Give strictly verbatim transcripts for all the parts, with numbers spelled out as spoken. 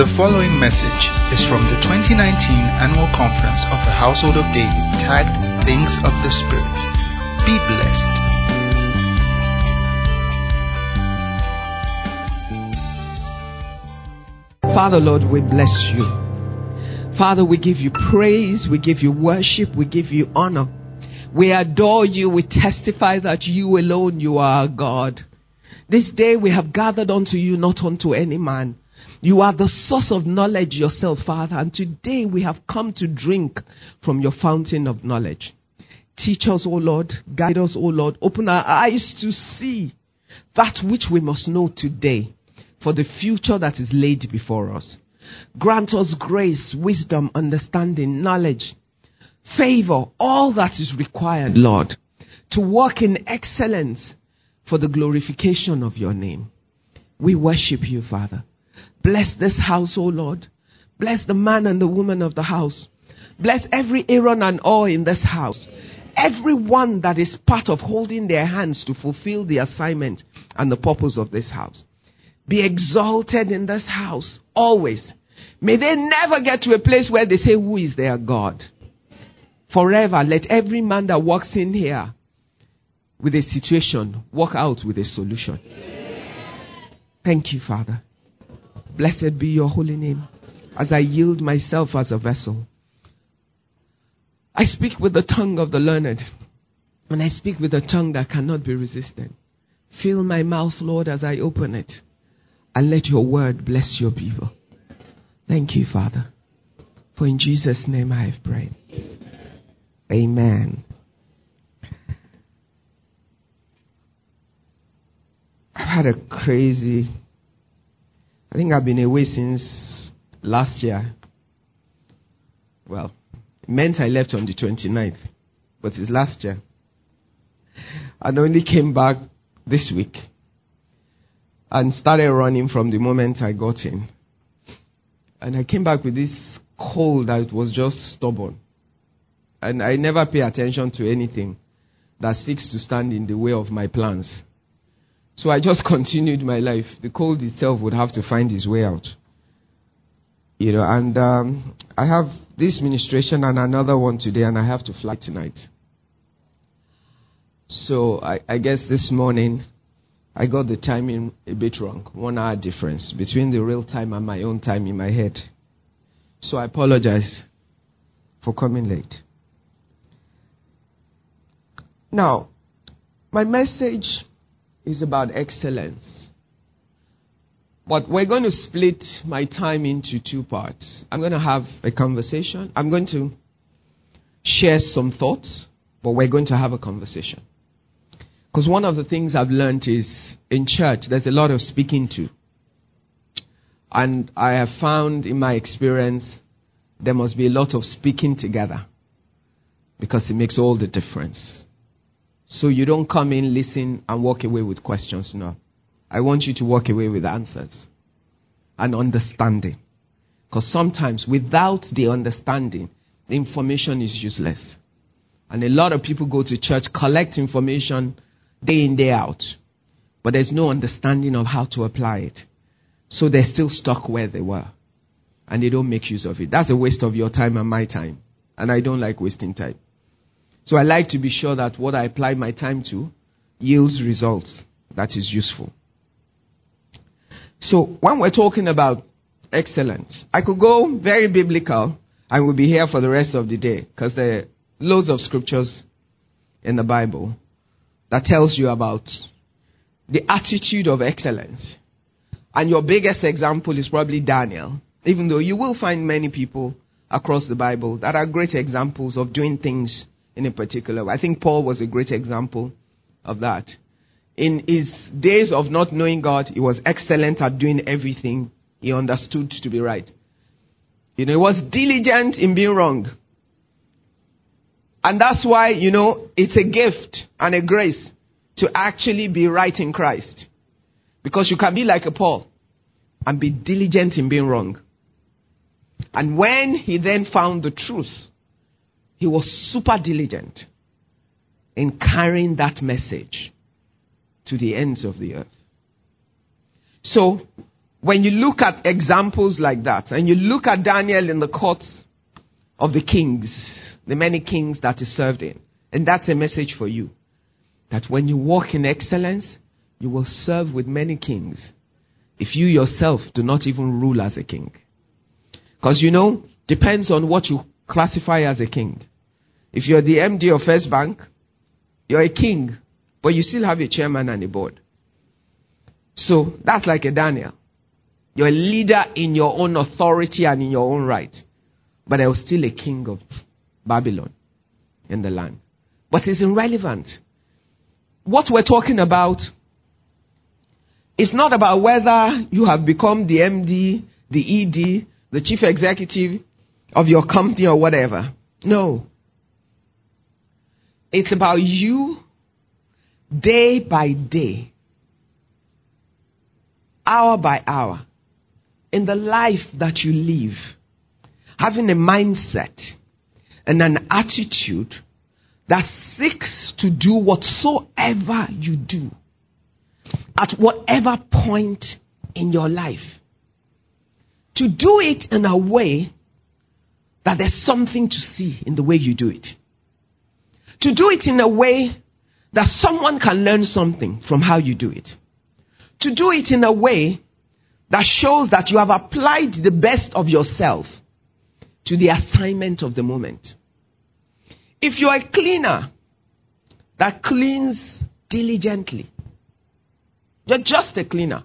The following message is from the twenty nineteen Annual Conference of the Household of David, tagged Things of the Spirit. Be blessed. Father, Lord, we bless you. Father, we give you praise, we give you worship, we give you honor. We adore you, we testify that you alone, you are our God. This day we have gathered unto you, not unto any man. You are the source of knowledge yourself, Father, and today we have come to drink from your fountain of knowledge. Teach us, O Lord, guide us, O Lord, open our eyes to see that which we must know today for the future that is laid before us. Grant us grace, wisdom, understanding, knowledge, favor, all that is required, Lord, to walk in excellence for the glorification of your name. We worship you, Father. Bless this house, O Lord. Bless the man and the woman of the house. Bless every Aaron and all in this house. Everyone that is part of holding their hands to fulfill the assignment and the purpose of this house. Be exalted in this house always. May they never get to a place where they say, who is their God? Forever, let every man that walks in here with a situation walk out with a solution. Thank you, Father. Blessed be your holy name as I yield myself as a vessel. I speak with the tongue of the learned, and I speak with a tongue that cannot be resisted. Fill my mouth, Lord, as I open it, and let your word bless your people. Thank you, Father. For in Jesus' name I have prayed. Amen. I've had a crazy... I think I've been away since last year. Well, it meant I left on the twenty-ninth, but it's last year. And only came back this week and started running from the moment I got in. And I came back with this cold that was just stubborn. And I never pay attention to anything that seeks to stand in the way of my plans. So I just continued my life. The cold itself would have to find its way out. You know, and um, I have this ministration and another one today, and I have to fly tonight. So I, I guess this morning I got the timing a bit wrong. One hour difference between the real time and my own time in my head. So I apologize for coming late. Now, my message is about excellence. But we're going to split my time into two parts. I'm going to have a conversation. I'm going to share some thoughts, but we're going to have a conversation. Because one of the things I've learned is in church, there's a lot of speaking to. And I have found in my experience, there must be a lot of speaking together. Because it makes all the difference. So you don't come in, listen, and walk away with questions. No. I want you to walk away with answers and understanding. Because sometimes without the understanding, the information is useless. And a lot of people go to church, collect information day in, day out. But there's no understanding of how to apply it. So they're still stuck where they were. And they don't make use of it. That's a waste of your time and my time. And I don't like wasting time. So I like to be sure that what I apply my time to yields results that is useful. So when we're talking about excellence, I could go very biblical and we'll be here for the rest of the day because there are loads of scriptures in the Bible that tells you about the attitude of excellence. And your biggest example is probably Daniel, even though you will find many people across the Bible that are great examples of doing things in a particular way. I think Paul was a great example of that. In his days of not knowing God, he was excellent at doing everything he understood to be right. You know, he was diligent in being wrong. And that's why, you know, it's a gift and a grace to actually be right in Christ. Because you can be like a Paul and be diligent in being wrong. And when he then found the truth, he was super diligent in carrying that message to the ends of the earth. So, when you look at examples like that, and you look at Daniel in the courts of the kings, the many kings that he served in, and that's a message for you, that when you walk in excellence, you will serve with many kings if you yourself do not even rule as a king. Because, you know, depends on what you classify as a king. If you're the M D of First Bank, you're a king, but you still have a chairman and a board. So that's like a Daniel. You're a leader in your own authority and in your own right. But there was still a king of Babylon in the land. But it's irrelevant. What we're talking about is not about whether you have become the M D, the E D, the chief executive of your company or whatever. No. It's about you day by day, hour by hour, in the life that you live, having a mindset and an attitude that seeks to do whatsoever you do at whatever point in your life. To do it in a way that there's something to see in the way you do it. To do it in a way that someone can learn something from how you do it. To do it in a way that shows that you have applied the best of yourself to the assignment of the moment. If you're a cleaner that cleans diligently, you're just a cleaner.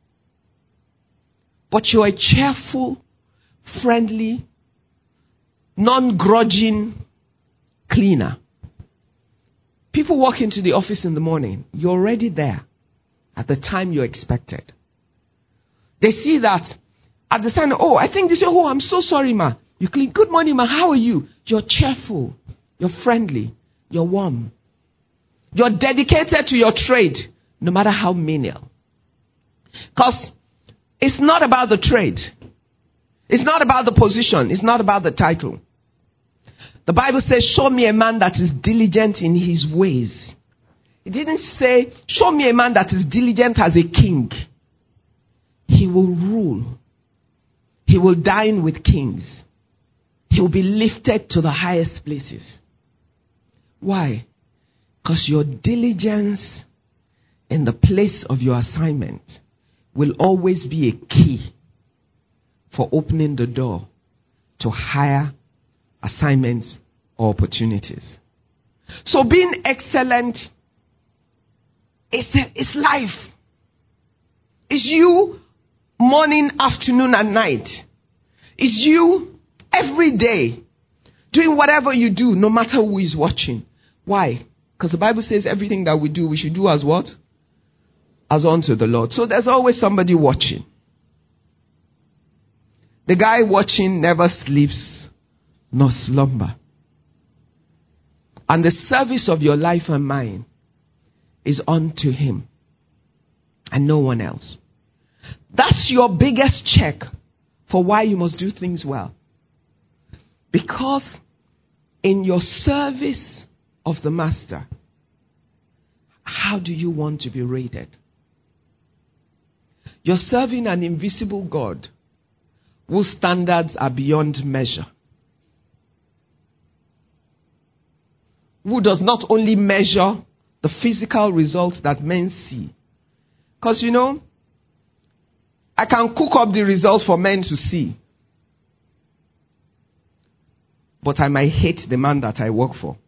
But you're a cheerful, friendly, non-grudging cleaner. People walk into the office in the morning. You're already there at the time you expected. They see that at the time, oh, I think they say, oh, I'm so sorry, ma. You clean. Good morning, ma. How are you? You're cheerful. You're friendly. You're warm. You're dedicated to your trade, no matter how menial. Because it's not about the trade. It's not about the position. It's not about the title. The Bible says, show me a man that is diligent in his ways. It didn't say, show me a man that is diligent as a king. He will rule. He will dine with kings. He will be lifted to the highest places. Why? Because your diligence in the place of your assignment will always be a key for opening the door to higher assignments or opportunities. So being excellent is, is life. It's you morning, afternoon, and night. It's you every day doing whatever you do, no matter who is watching. Why? Because the Bible says everything that we do, we should do as what? As unto the Lord. So there's always somebody watching. The guy watching never sleeps nor slumber. And the service of your life and mine is unto him and no one else. That's your biggest check for why you must do things well. Because in your service of the master, how do you want to be rated? You're serving an invisible God whose standards are beyond measure. Who does not only measure the physical results that men see. Because, you know, I can cook up the results for men to see. But I might hate the man that I work for.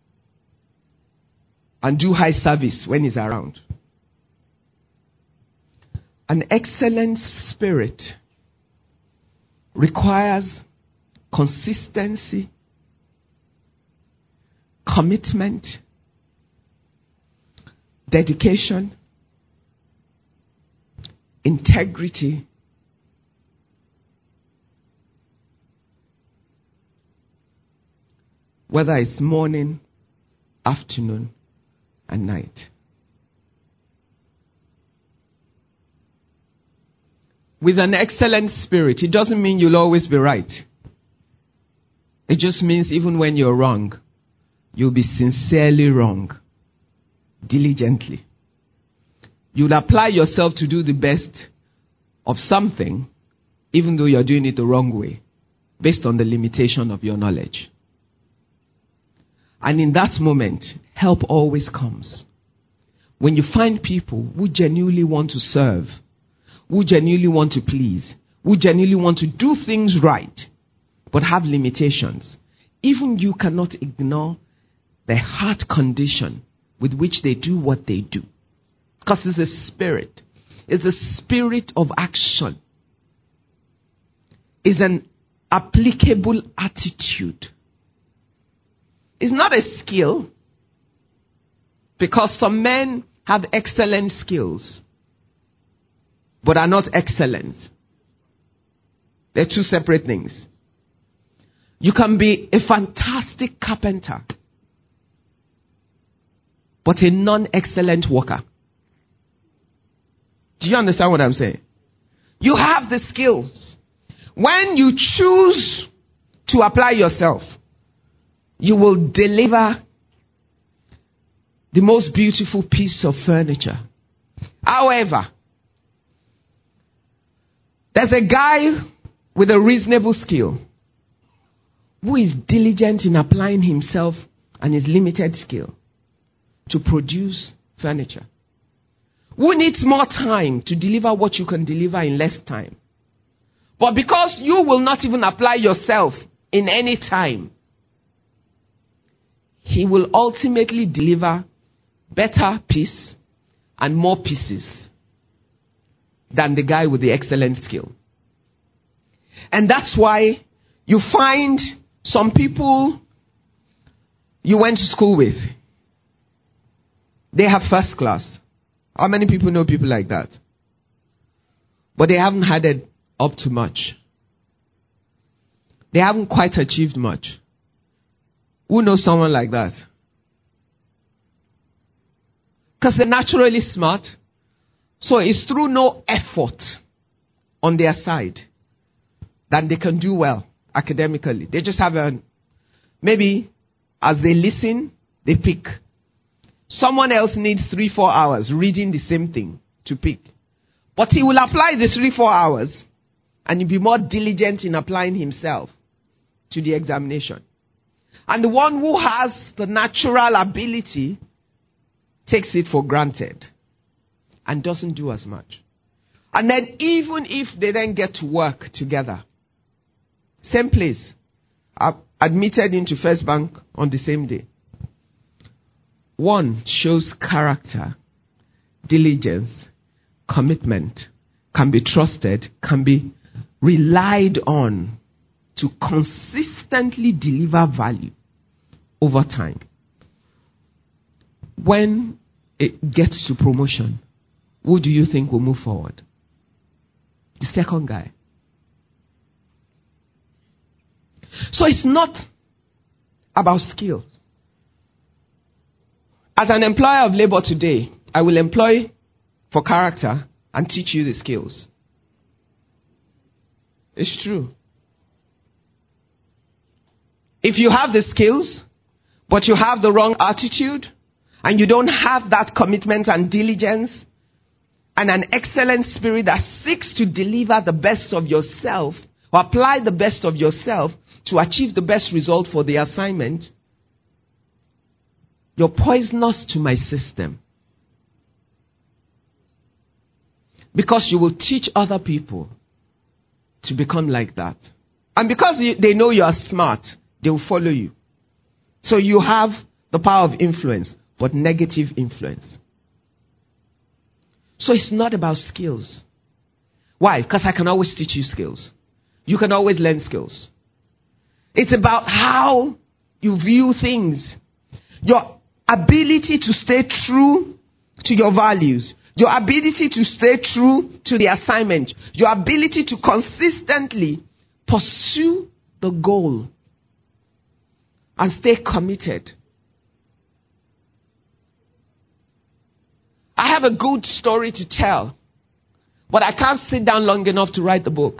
And do high service when he's around. An excellent spirit requires consistency, commitment, dedication, integrity, whether it's morning, afternoon, and night. With an excellent spirit, it doesn't mean you'll always be right. It just means even when you're wrong, you'll be sincerely wrong, diligently. You'll apply yourself to do the best of something, even though you're doing it the wrong way, based on the limitation of your knowledge. And in that moment, help always comes. When you find people who genuinely want to serve, who genuinely want to please, who genuinely want to do things right, but have limitations, even you cannot ignore the heart condition with which they do what they do. Because it's a spirit. It's a spirit of action. It's an applicable attitude. It's not a skill. Because some men have excellent skills, but are not excellent. They're two separate things. You can be a fantastic carpenter, but a non-excellent worker. Do you understand what I'm saying? You have the skills. When you choose to apply yourself, you will deliver the most beautiful piece of furniture. However, there's a guy with a reasonable skill who is diligent in applying himself and his limited skill to produce furniture. Who needs more time to deliver what you can deliver in less time? But because you will not even apply yourself in any time, he will ultimately deliver better piece and more pieces than the guy with the excellent skill. And that's why you find some people you went to school with, they have first class. How many people know people like that? But they haven't had it up to much. They haven't quite achieved much. Who knows someone like that? Because they're naturally smart. So it's through no effort on their side that they can do well academically. They just have a, maybe as they listen, they pick. Someone else needs three, four hours reading the same thing to pick. But he will apply the three, four hours and he'll be more diligent in applying himself to the examination. And the one who has the natural ability takes it for granted and doesn't do as much. And then even if they then get to work together, same place, admitted into First Bank on the same day. One shows character, diligence, commitment, can be trusted, can be relied on to consistently deliver value over time. When it gets to promotion, who do you think will move forward? The second guy. So it's not about skills. As an employer of labor today, I will employ for character and teach you the skills. It's true. If you have the skills, but you have the wrong attitude, and you don't have that commitment and diligence, and an excellent spirit that seeks to deliver the best of yourself, or apply the best of yourself to achieve the best result for the assignment, you're poisonous to my system. Because you will teach other people to become like that. And because they know you are smart, they will follow you. So you have the power of influence, but negative influence. So it's not about skills. Why? Because I can always teach you skills. You can always learn skills. It's about how you view things. Your ability to stay true to your values. Your ability to stay true to the assignment. Your ability to consistently pursue the goal. And stay committed. I have a good story to tell. But I can't sit down long enough to write the book.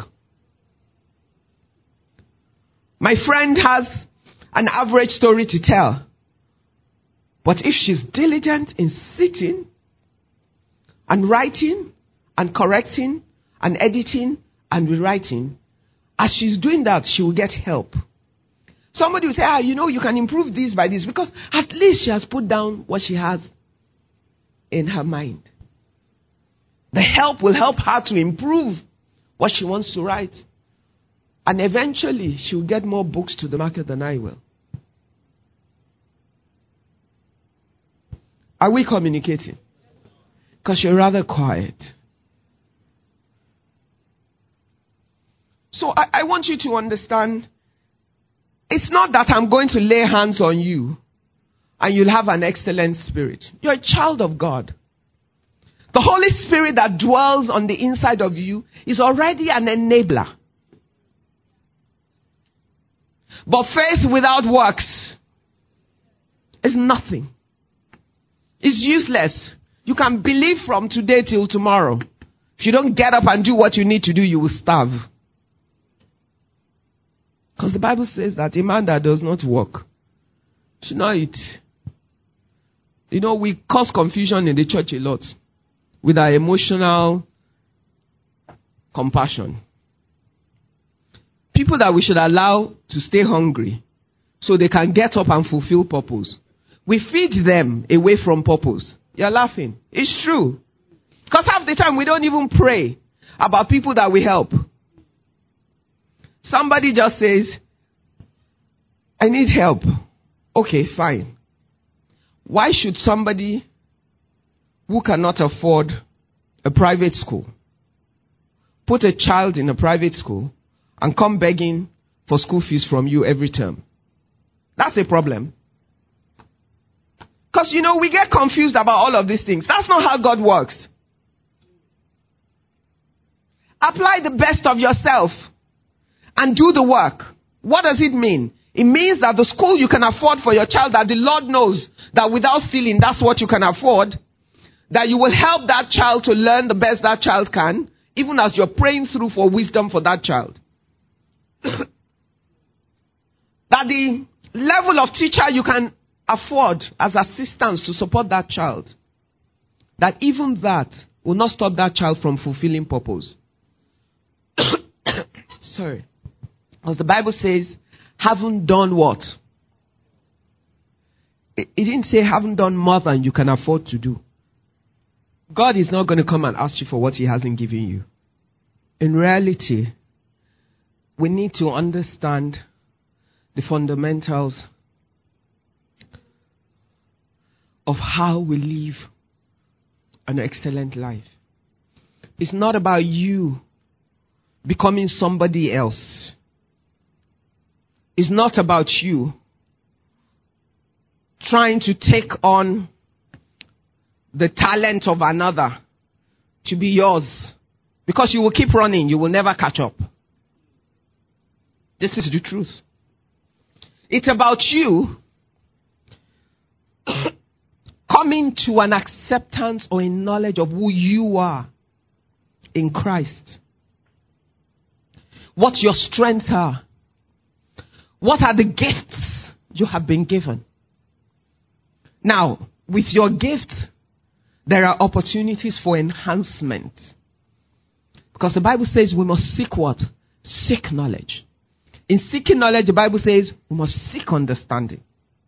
My friend has an average story to tell. But if she's diligent in sitting and writing and correcting and editing and rewriting, as she's doing that, she will get help. Somebody will say, ah, you know, you can improve this by this, because at least she has put down what she has in her mind. The help will help her to improve what she wants to write. And eventually, she will get more books to the market than I will. Are we communicating? Because you're rather quiet. So I, I want you to understand, it's not that I'm going to lay hands on you and you'll have an excellent spirit. You're a child of God. The Holy Spirit that dwells on the inside of you is already an enabler. But faith without works is nothing. It's useless. You can believe from today till tomorrow. If you don't get up and do what you need to do, you will starve. Because the Bible says that a man that does not work should not eat. You know, we cause confusion in the church a lot with our emotional compassion. People that we should allow to stay hungry so they can get up and fulfill purpose. We feed them away from purpose. You're laughing. It's true. Because half the time we don't even pray about people that we help. Somebody just says, I need help. Okay, fine. Why should somebody who cannot afford a private school put a child in a private school and come begging for school fees from you every term? That's a problem. Because, you know, we get confused about all of these things. That's not how God works. Apply the best of yourself and do the work. What does it mean? It means that the school you can afford for your child, that the Lord knows that without stealing, that's what you can afford, that you will help that child to learn the best that child can, even as you're praying through for wisdom for that child. That the level of teacher you can afford as assistance to support that child, that even that will not stop that child from fulfilling purpose. Sorry. Because the Bible says, haven't done what? It, it didn't say haven't done more than you can afford to do. God is not going to come and ask you for what he hasn't given you. In reality, we need to understand the fundamentals of how we live an excellent life. It's not about you becoming somebody else. It's not about you trying to take on the talent of another to be yours. Because you will keep running, you will never catch up. This is the truth. It's about you coming to an acceptance or a knowledge of who you are in Christ. What your strengths are. What are the gifts you have been given? Now, with your gifts, there are opportunities for enhancement. Because the Bible says we must seek what? Seek knowledge. In seeking knowledge, the Bible says we must seek understanding.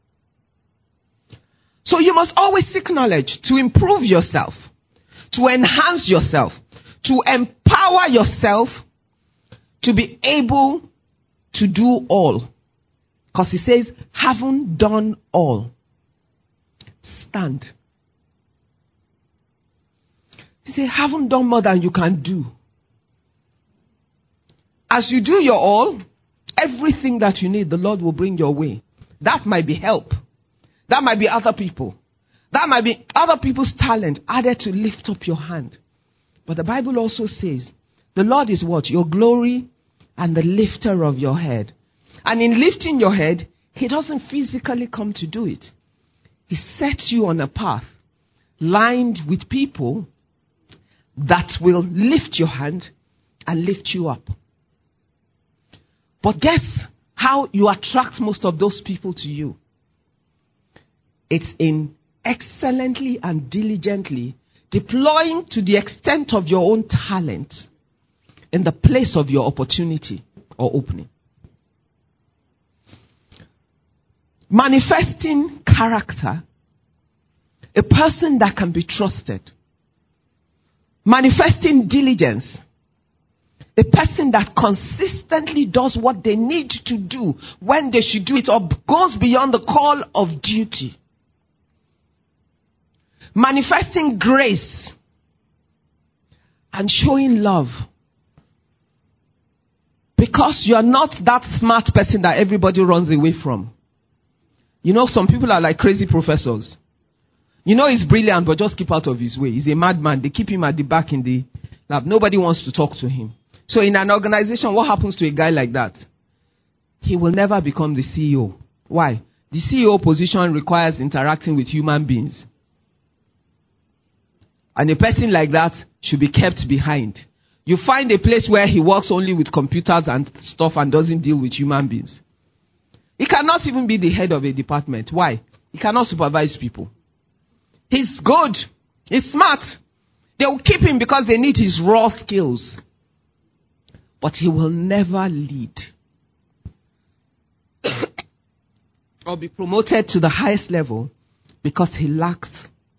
So you must always seek knowledge to improve yourself, to enhance yourself, to empower yourself to be able to do all. Because he says, haven't done all. Stand. He says, haven't done more than you can do. As you do your all, everything that you need, the Lord will bring your way. That might be help. That might be other people. That might be other people's talent added to lift up your hand. But the Bible also says, the Lord is what? Your glory and the lifter of your head. And in lifting your head, he doesn't physically come to do it. He sets you on a path lined with people that will lift your hand and lift you up. But guess how you attract most of those people to you? It's in excellently and diligently deploying to the extent of your own talent in the place of your opportunity or opening. Manifesting character, a person that can be trusted. Manifesting diligence, a person that consistently does what they need to do when they should do it or goes beyond the call of duty. Manifesting grace and showing love. Because you are not that smart person that everybody runs away from. You know, some people are like crazy professors. You know he's brilliant, but just keep out of his way. He's a madman. They keep him at the back in the lab. Nobody wants to talk to him. So in an organization, what happens to a guy like that? He will never become the C E O. Why? The C E O position requires interacting with human beings. And a person like that should be kept behind. You find a place where he works only with computers and stuff and doesn't deal with human beings. He cannot even be the head of a department. Why? He cannot supervise people. He's good. He's smart. They will keep him because they need his raw skills. But he will never lead or be promoted to the highest level because he lacks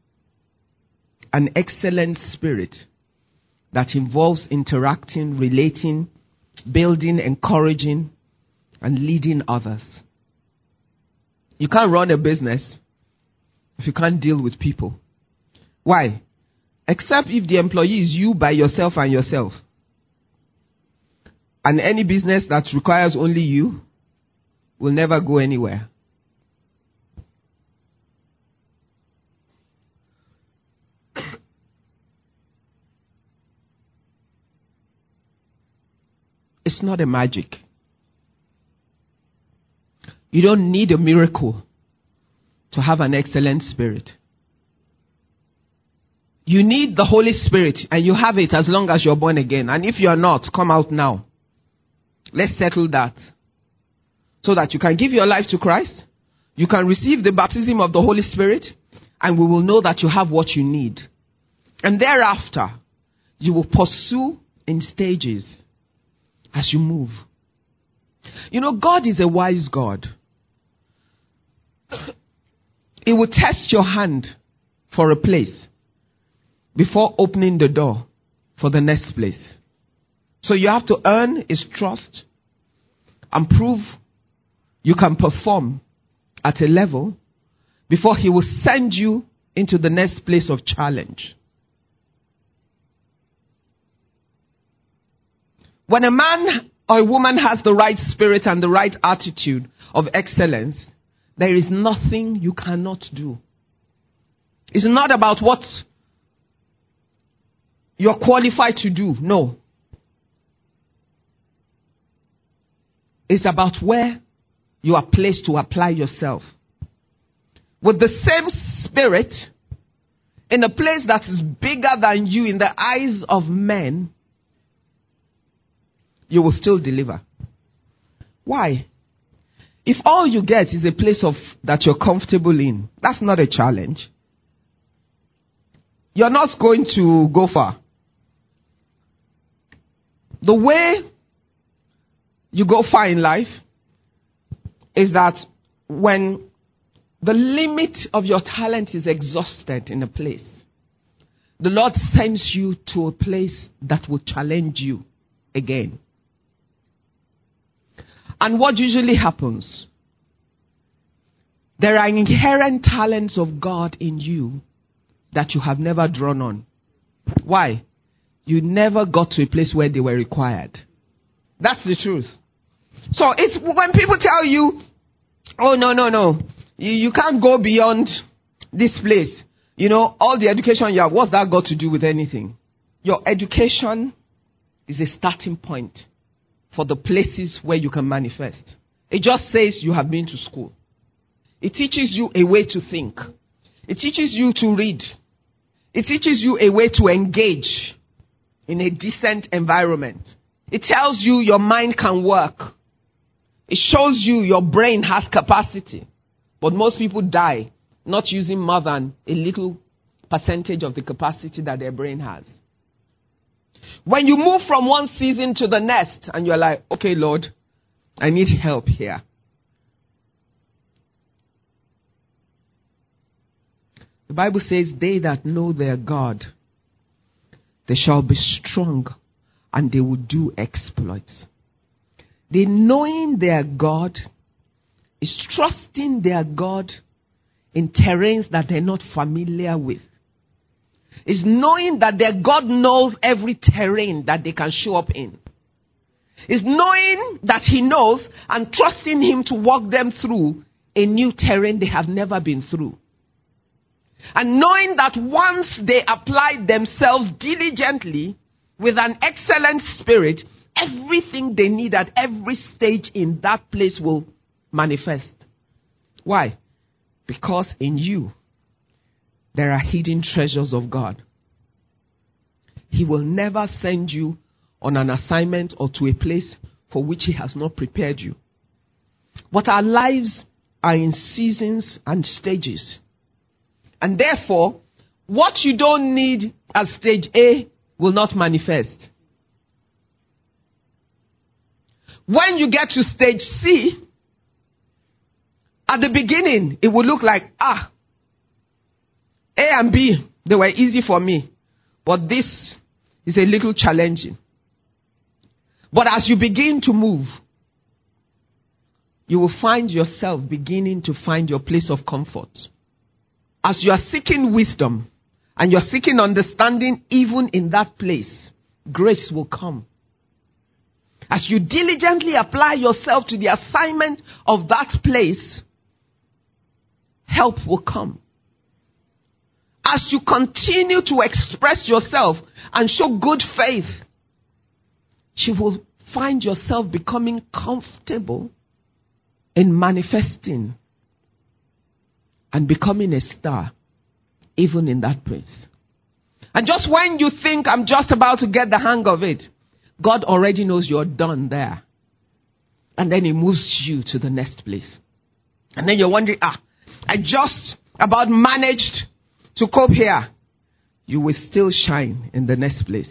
an excellent spirit that involves interacting, relating, building, encouraging, and leading others. You can't run a business if you can't deal with people. Why? Except if the employee is you by yourself and yourself. And any business that requires only you will never go anywhere. It's not a magic. You don't need a miracle to have an excellent spirit. You need the Holy Spirit, and you have it as long as you're born again. And if you're not, come out now. Let's settle that. So that you can give your life to Christ, you can receive the baptism of the Holy Spirit, and we will know that you have what you need. And thereafter, you will pursue in stages as you move. You know, God is a wise God. He will test your hand for a place before opening the door for the next place. So you have to earn his trust and prove you can perform at a level before he will send you into the next place of challenge. When a man or a woman has the right spirit and the right attitude of excellence, there is nothing you cannot do. It's not about what you're qualified to do. No. It's about where you are placed to apply yourself. With the same spirit, in a place that is bigger than you in the eyes of men, you will still deliver. Why? If all you get is a place of that you're comfortable in, that's not a challenge. You're not going to go far. The way you go far in life is that when the limit of your talent is exhausted in a place, the Lord sends you to a place that will challenge you again. And what usually happens? There are inherent talents of God in you that you have never drawn on. Why? You never got to a place where they were required. That's the truth. So it's when people tell you, oh, no, no, no, you, you can't go beyond this place. You know, all the education you have, what's that got to do with anything? Your education is a starting point for the places where you can manifest. It just says you have been to school. It teaches you a way to think. It teaches you to read. It teaches you a way to engage in a decent environment. It tells you your mind can work. It shows you your brain has capacity. But most people die not using more than a little percentage of the capacity that their brain has. When you move from one season to the next and you're like, okay, Lord, I need help here. The Bible says, they that know their God, they shall be strong and they will do exploits. The knowing their God is trusting their God in terrains that they're not familiar with. Is knowing that their God knows every terrain that they can show up in. Is knowing that he knows and trusting him to walk them through a new terrain they have never been through. And knowing that once they apply themselves diligently with an excellent spirit, everything they need at every stage in that place will manifest. Why? Because in you, there are hidden treasures of God. He will never send you on an assignment or to a place for which he has not prepared you. But our lives are in seasons and stages. And therefore, what you don't need at stage A will not manifest. When you get to stage C, at the beginning, it will look like, ah, A and B, they were easy for me. But this is a little challenging. But as you begin to move, you will find yourself beginning to find your place of comfort. As you are seeking wisdom and you're seeking understanding even in that place, grace will come. As you diligently apply yourself to the assignment of that place, help will come. As you continue to express yourself and show good faith, you will find yourself becoming comfortable in manifesting and becoming a star, even in that place. And just when you think, I'm just about to get the hang of it, God already knows you're done there. And then he moves you to the next place. And then you're wondering, ah, I just about managed to cope here. You will still shine in the next place.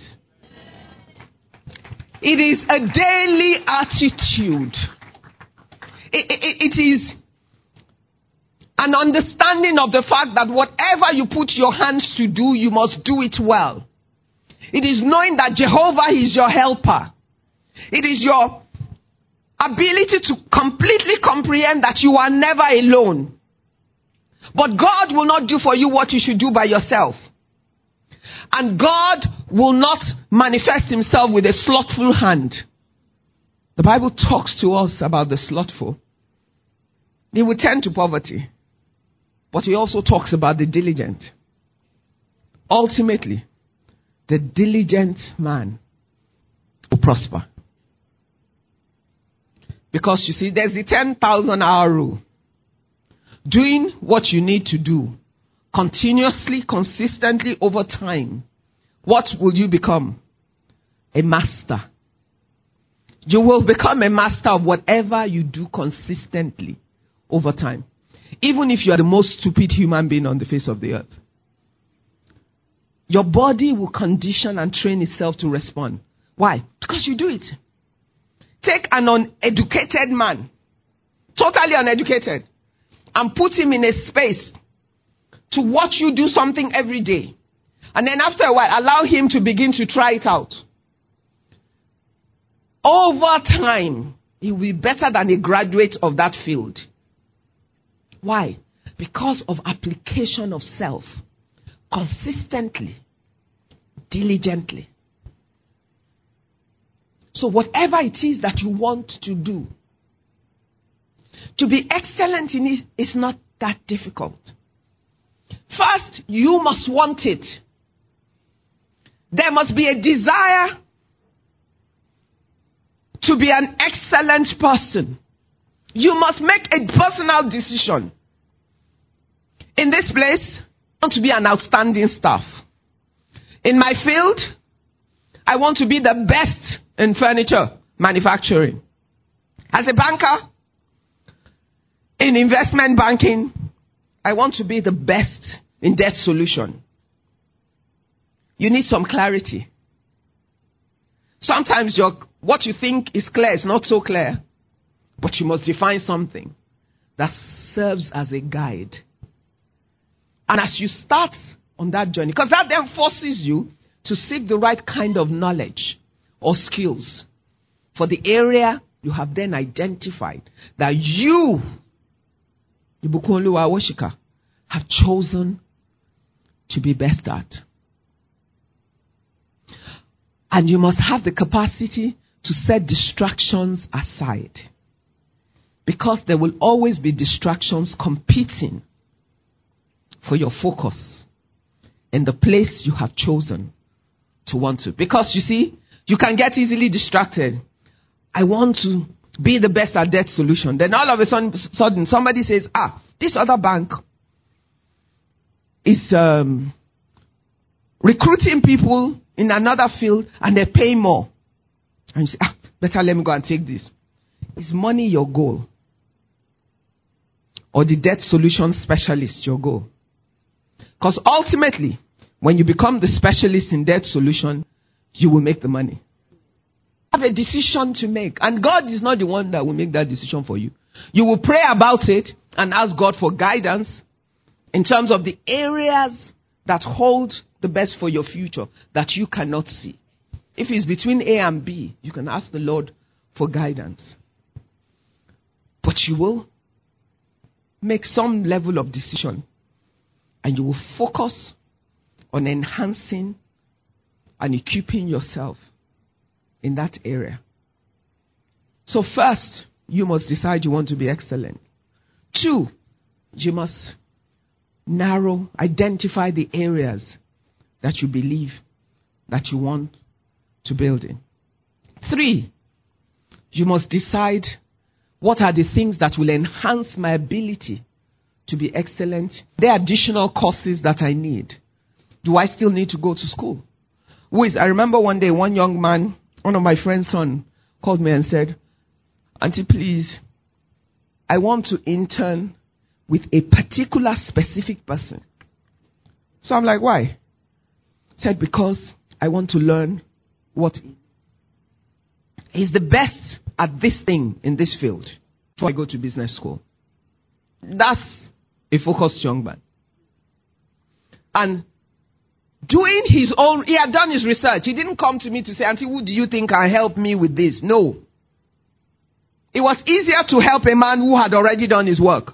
It is a daily attitude. It, it, it is an understanding of the fact that whatever you put your hands to do, you must do it well. It is knowing that Jehovah is your helper. It is your ability to completely comprehend that you are never alone. But God will not do for you what you should do by yourself. And God will not manifest himself with a slothful hand. The Bible talks to us about the slothful. They will tend to poverty. But he also talks about the diligent. Ultimately, the diligent man will prosper. Because you see, there's the ten thousand hour rule. Doing what you need to do continuously, consistently over time. What will you become? A master. You will become a master of whatever you do consistently over time. Even if you are the most stupid human being on the face of the earth. Your body will condition and train itself to respond. Why? Because you do it. Take an uneducated man, totally uneducated, and put him in a space to watch you do something every day. And then after a while, allow him to begin to try it out. Over time, he will be better than a graduate of that field. Why? Because of application of self. Consistently. Diligently. So whatever it is that you want to do, to be excellent in it is not that difficult. First, you must want it. There must be a desire to be an excellent person. You must make a personal decision. In this place, I want to be an outstanding staff. In my field, I want to be the best in furniture manufacturing. As a banker, in investment banking, I want to be the best in debt solution. You need some clarity. Sometimes your what you think is clear is not so clear. But you must define something that serves as a guide. And as you start on that journey, because that then forces you to seek the right kind of knowledge or skills for the area you have then identified that you, Ibukunluwa Washika, have chosen to be best at. And you must have the capacity to set distractions aside. Because there will always be distractions competing for your focus in the place you have chosen to want to. Because you see, you can get easily distracted. I want to be the best at debt solution. Then all of a sudden, sudden somebody says, ah, this other bank is um, recruiting people in another field and they pay more. And you say, ah, better let me go and take this. Is money your goal? Or the debt solution specialist your goal? Because ultimately, when you become the specialist in debt solution, you will make the money. You have a decision to make. And God is not the one that will make that decision for you. You will pray about it and ask God for guidance in terms of the areas that hold the best for your future that you cannot see. If it's between A and B, you can ask the Lord for guidance. But you will make some level of decision and you will focus on enhancing and equipping yourself in that area. So first, you must decide you want to be excellent. Two, you must narrow, identify the areas that you believe that you want to build in. Three, you must decide what are the things that will enhance my ability to be excellent? There are additional courses that I need. Do I still need to go to school? Who is, I remember one day, one young man, one of my friend's son, called me and said, Auntie, please, I want to intern with a particular specific person. So I'm like, why? He said, because I want to learn what he's the best at this thing in this field before I go to business school. That's a focused young man. And doing his own, he had done his research. He didn't come to me to say, Auntie, who do you think can help me with this? No. It was easier to help a man who had already done his work.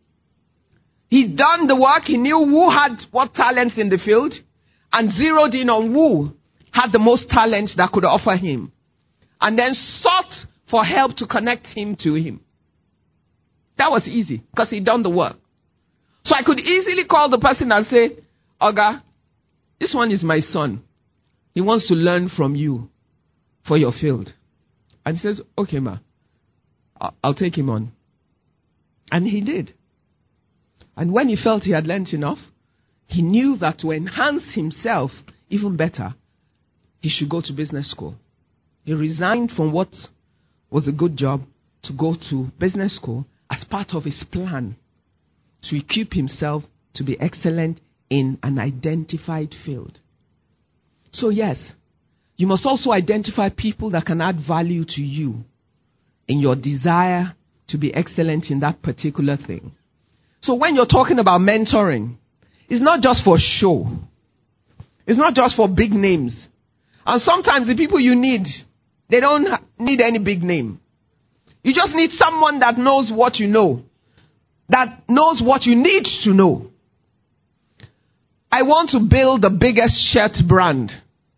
He'd done the work. He knew who had what talents in the field and zeroed in on who had the most talent that could offer him. And then sought for help to connect him to him. That was easy because he'd done the work. So I could easily call the person and say, Oga, this one is my son. He wants to learn from you for your field. And he says, okay, ma, I'll take him on. And he did. And when he felt he had learned enough, he knew that to enhance himself even better, he should go to business school. He resigned from what was a good job to go to business school as part of his plan to equip himself to be excellent in an identified field. So yes, you must also identify people that can add value to you in your desire to be excellent in that particular thing. So when you're talking about mentoring, it's not just for show. It's not just for big names. And sometimes the people you need, they don't need any big name. You just need someone that knows what you know. That knows what you need to know. I want to build the biggest shirt brand.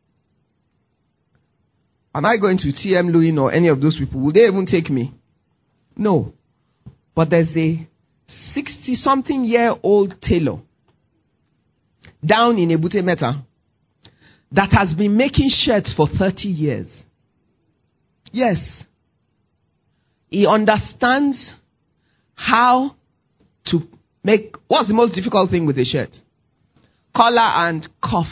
Am I going to T M Lewin or any of those people? Will they even take me? No. But there's a sixty-something-year-old tailor down in Ebute Meta that has been making shirts for thirty years. Yes. He understands how to make, what's the most difficult thing with a shirt? Collar and cuff.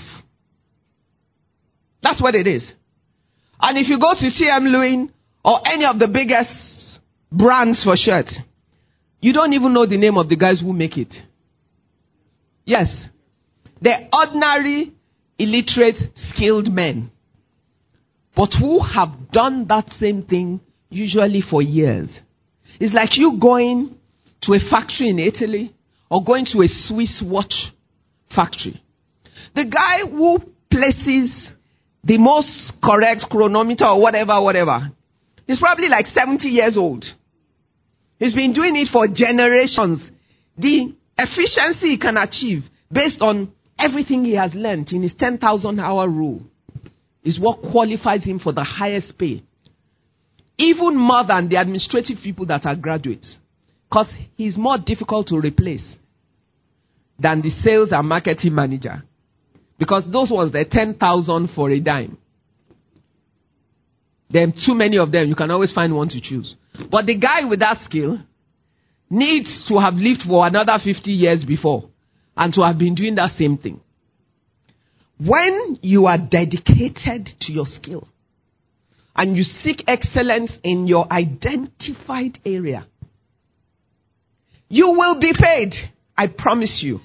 That's what it is. And if you go to T M Lewin or any of the biggest brands for shirts, you don't even know the name of the guys who make it. Yes. They're ordinary, illiterate, skilled men. but who have done that same thing usually for years. It's like you going to a factory in Italy or going to a Swiss watch factory. The guy who places the most correct chronometer or whatever, whatever, he's probably like seventy years old. He's been doing it for generations. The efficiency he can achieve based on everything he has learned in his ten thousand hour rule is what qualifies him for the highest pay. Even more than the administrative people that are graduates. Because he's more difficult to replace than the sales and marketing manager. Because those ones, they're ten thousand for a dime. There are too many of them. You can always find one to choose. But the guy with that skill needs to have lived for another fifty years before and to have been doing that same thing. When you are dedicated to your skill and you seek excellence in your identified area, you will be paid. I promise you.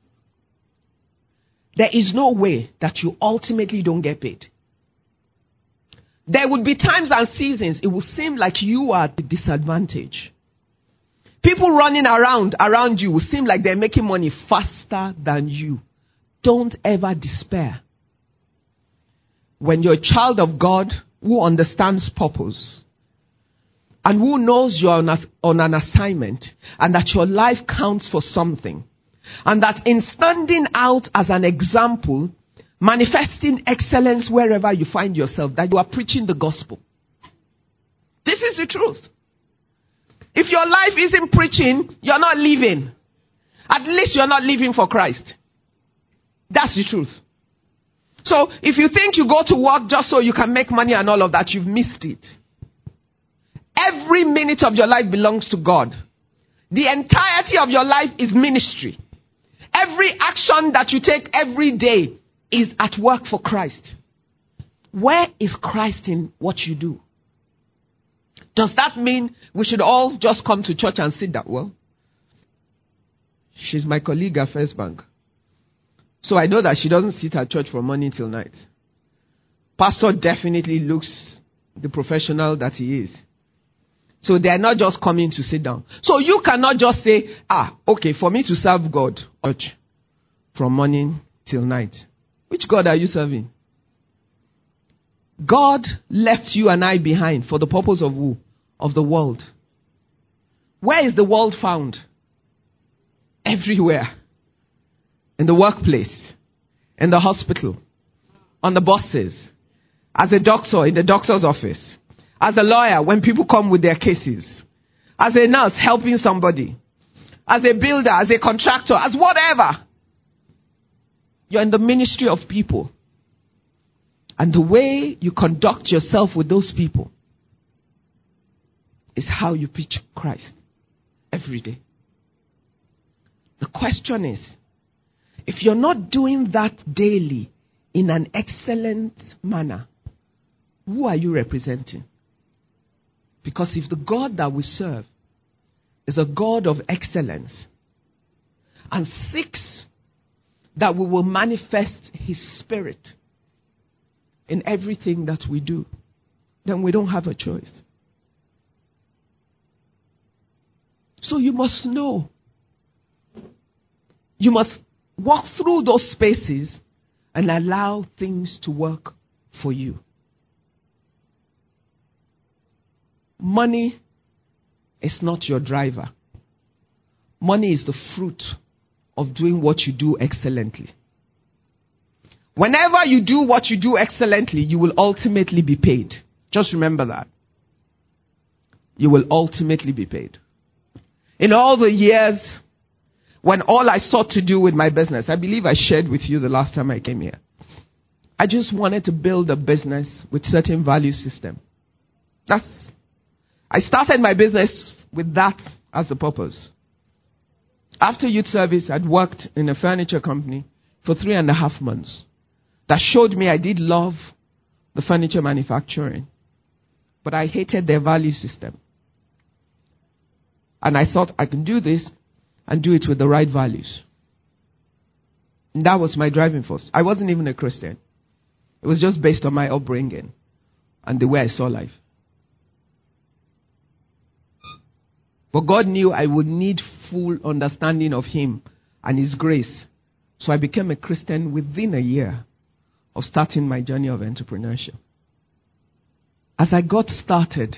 There is no way that you ultimately don't get paid. There would be times and seasons it will seem like you are at a disadvantage. People running around around you will seem like they're making money faster than you. Don't ever despair. When you're a child of God who understands purpose and who knows you're on, a, on an assignment and that your life counts for something, and that in standing out as an example, manifesting excellence wherever you find yourself, that you are preaching the gospel. This is the truth. If your life isn't preaching, you're not living. At least you're not living for Christ. That's the truth. So if you think you go to work just so you can make money and all of that, you've missed it. Every minute of your life belongs to God. The entirety of your life is ministry. Every action that you take every day is at work for Christ. Where is Christ in what you do? Does that mean we should all just come to church and sit down? Well, she's my colleague at First Bank. So I know that she doesn't sit at church from morning till night. Pastor definitely looks the professional that he is. So they are not just coming to sit down. So you cannot just say, ah, okay, for me to serve God, church, from morning till night. Which God are you serving? God left you and I behind for the purpose of who? Of the world. Where is the world found? Everywhere. In the workplace. In the hospital. On the buses. As a doctor, in the doctor's office. As a lawyer, when people come with their cases. As a nurse, helping somebody. As a builder, as a contractor, as whatever. You're in the ministry of people. And the way you conduct yourself with those people is how you preach Christ every day. The question is, if you're not doing that daily in an excellent manner, who are you representing? Because if the God that we serve is a God of excellence and seeks that we will manifest His Spirit in everything that we do, then we don't have a choice. So you must know. You must walk through those spaces and allow things to work for you. Money is not your driver. Money is the fruit of doing what you do excellently. Whenever you do what you do excellently, you will ultimately be paid. Just remember that. You will ultimately be paid. In all the years when all I sought to do with my business, I believe I shared with you the last time I came here. I just wanted to build a business with certain value system. That's, I started my business with that as the purpose. After youth service, I'd worked in a furniture company for three and a half months. That showed me I did love the furniture manufacturing. But I hated their value system. And I thought I can do this and do it with the right values. And that was my driving force. I wasn't even a Christian. It was just based on my upbringing. and the way I saw life. But God knew I would need full understanding of Him and His grace. So I became a Christian within a year of starting my journey of entrepreneurship. As I got started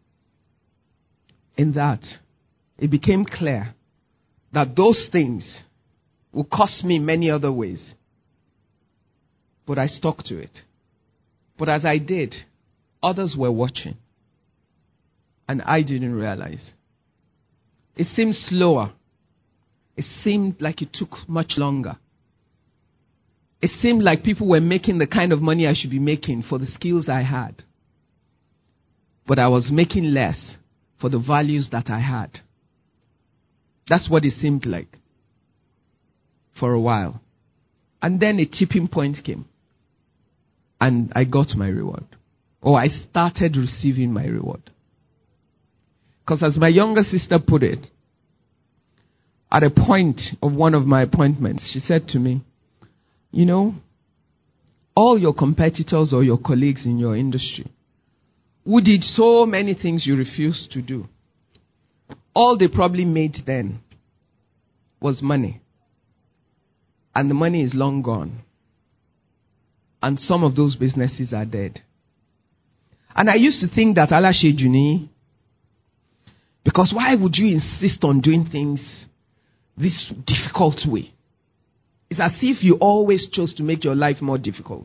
in that, it became clear that those things would cost me many other ways. But I stuck to it. But as I did, others were watching. And I didn't realize. It seemed slower. It seemed like it took much longer. It seemed like people were making the kind of money I should be making for the skills I had. But I was making less for the values that I had. That's what it seemed like for a while. And then a tipping point came. And I got my reward. Or I started receiving my reward. Because as my younger sister put it, at a point of one of my appointments, she said to me, you know, all your competitors or your colleagues in your industry who did so many things you refused to do, all they probably made then was money. And the money is long gone. And some of those businesses are dead. And I used to think that Allah Shejuni, because why would you insist on doing things this difficult way? It's as if you always chose to make your life more difficult.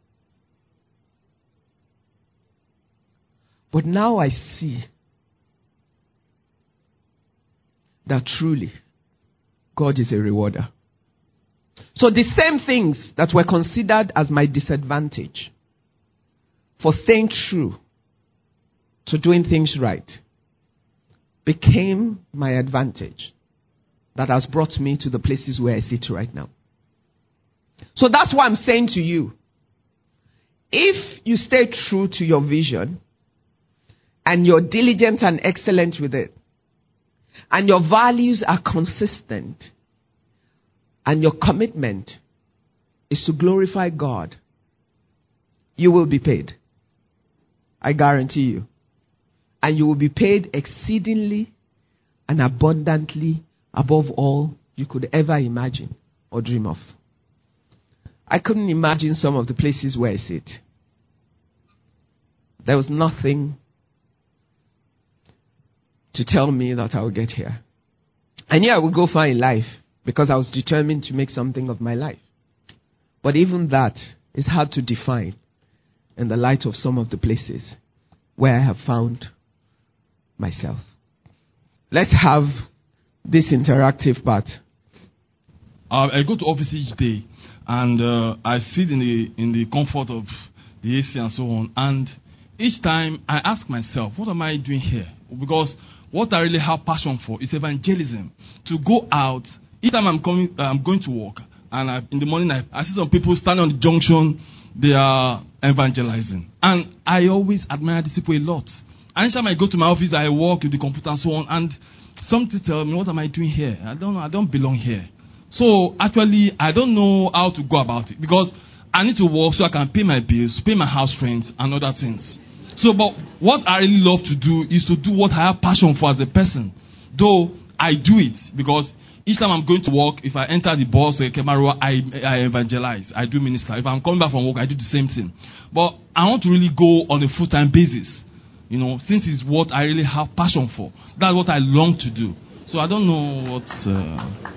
But now I see that truly God is a rewarder. So the same things that were considered as my disadvantage for staying true to doing things right became my advantage that has brought me to the places where I sit right now. So that's what I'm saying to you. If you stay true to your vision and you're diligent and excellent with it, and your values are consistent, and your commitment is to glorify God, you will be paid. I guarantee you. And you will be paid exceedingly and abundantly above all you could ever imagine or dream of. I couldn't imagine some of the places where I sit. There was nothing to tell me that I would get here. I knew I would go far in life because I was determined to make something of my life. But even that is hard to define in the light of some of the places where I have found myself. Let's have this interactive part. Uh, I go to office each day, and uh, I sit in the in the comfort of the A C and so on. And each time I ask myself, what am I doing here? Because what I really have passion for is evangelism. To go out. Each time I'm coming, uh, I'm going to work, and I, in the morning I, I see some people standing on the junction. They are evangelizing, and I always admire these people a lot. Anytime I go to my office, I work with the computer and so on, and something tells me, what am I doing here? I don't know. I don't belong here. So actually, I don't know how to go about it because I need to work so I can pay my bills, pay my house rent, and other things. So, but what I really love to do is to do what I have passion for as a person. Though I do it because each time I'm going to work, if I enter the bus or a camera, I, I evangelize. I do minister. If I'm coming back from work, I do the same thing. But I want to really go on a full-time basis. You know, since it's what I really have passion for. That's what I long to do. So I don't know what's... Uh...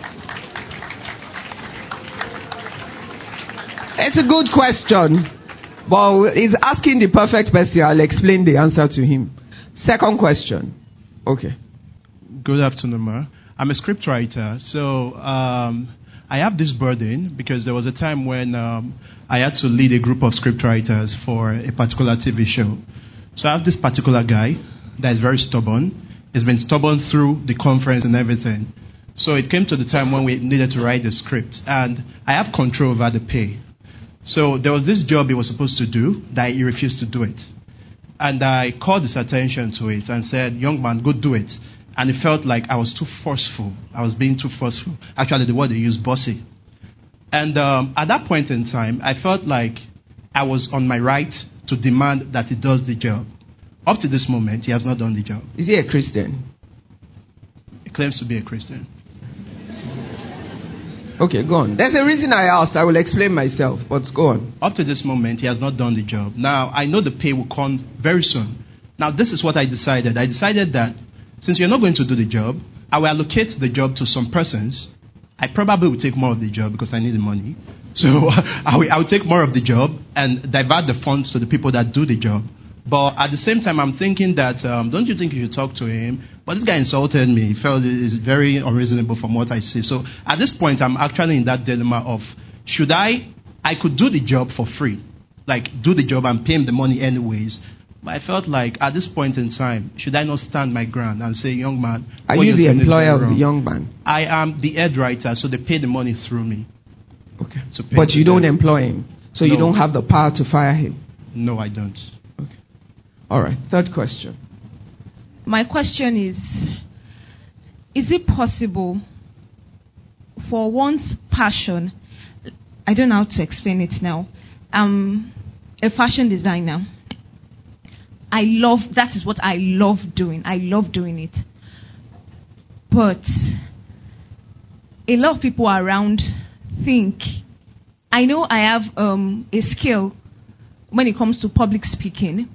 It's a good question. But he's asking the perfect person. I'll explain the answer to him. Second question. Okay. Good afternoon, Ma. I'm a scriptwriter. So um, I have this burden because there was a time when um, I had to lead a group of scriptwriters for a particular T V show. So I have this particular guy that is very stubborn. He's been stubborn through the conference and everything. So it came to the time when we needed to write the script. And I have control over the pay. So there was this job he was supposed to do that he refused to do it. And I called his attention to it and said, young man, go do it. And it felt like I was too forceful. I was being too forceful. Actually, the word they used, bossy. And um, at that point in time, I felt like I was on my right to demand that he does the job. Up to this moment, he has not done the job. Is he a Christian? He claims to be a Christian. Okay, go on. There's a reason I asked. I will explain myself, but go on. Up to this moment, he has not done the job. Now, I know the pay will come very soon. Now, this is what I decided. I decided that since you're not going to do the job, I will allocate the job to some persons. I probably will take more of the job because I need the money. So I will, I will take more of the job and divert the funds to the people that do the job. But at the same time, I'm thinking that, um, don't you think you should talk to him? But this guy insulted me. He felt it is very unreasonable from what I see. So at this point, I'm actually in that dilemma of, should I, I could do the job for free. Like, do the job and pay him the money anyways. But I felt like, at this point in time, should I not stand my ground and say, young man, are you the employer of the young man? I am the head writer, so they pay the money through me. Okay. But you don't employ him. So No. you don't have the power to fire him. No, I don't. Okay. All right. Third question. My question is, is it possible for one's passion, I don't know how to explain it now, I'm a fashion designer. I love, that is what I love doing. I love doing it. But a lot of people around think, I know I have um, a skill when it comes to public speaking.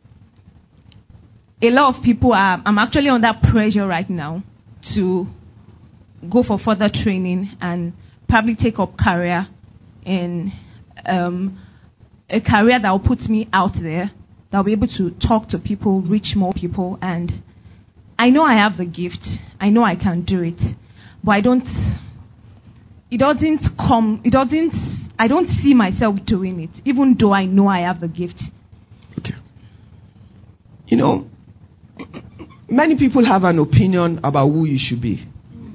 A lot of people are, I'm actually under pressure right now to go for further training and probably take up career in um, a career that will put me out there, that will be able to talk to people, reach more people. And I know I have the gift. I know I can do it. But I don't, it doesn't come, it doesn't, I don't see myself doing it, even though I know I have the gift. Okay. You know, many people have an opinion about who you should be.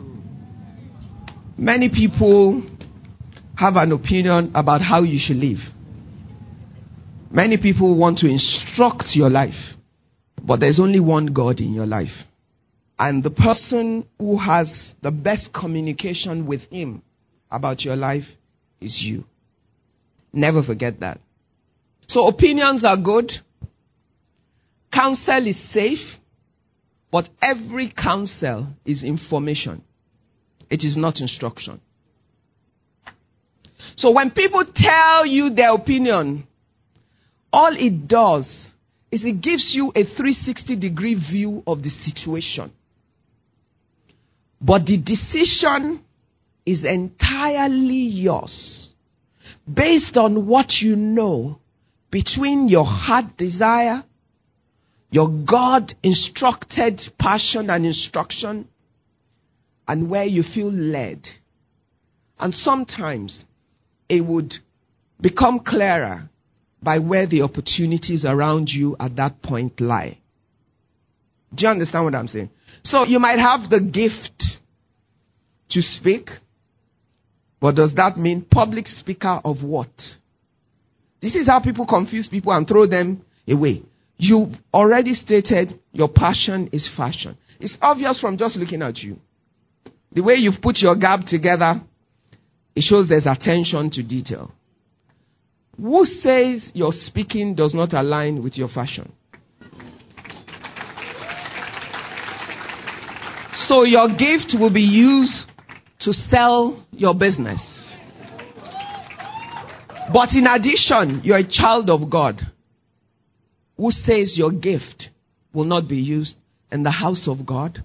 Many people have an opinion about how you should live. Many people want to instruct your life, but there's only one God in your life. And the person who has the best communication with him about your life is you. Never forget that. So opinions are good. Counsel is safe. But every counsel is information. It is not instruction. So when people tell you their opinion, all it does is it gives you a three sixty degree view of the situation. But the decision is entirely yours, based on what you know between your heart desire, your God-instructed passion and instruction, and where you feel led. And sometimes it would become clearer by where the opportunities around you at that point lie. Do you understand what I'm saying? So you might have the gift to speak, but does that mean public speaker of what? This is how people confuse people and throw them away. You've already stated your passion is fashion. It's obvious from just looking at you. The way you've put your garb together, it shows there's attention to detail. Who says your speaking does not align with your fashion? So your gift will be used to sell your business. But in addition, you're a child of God. Who says your gift will not be used in the house of God?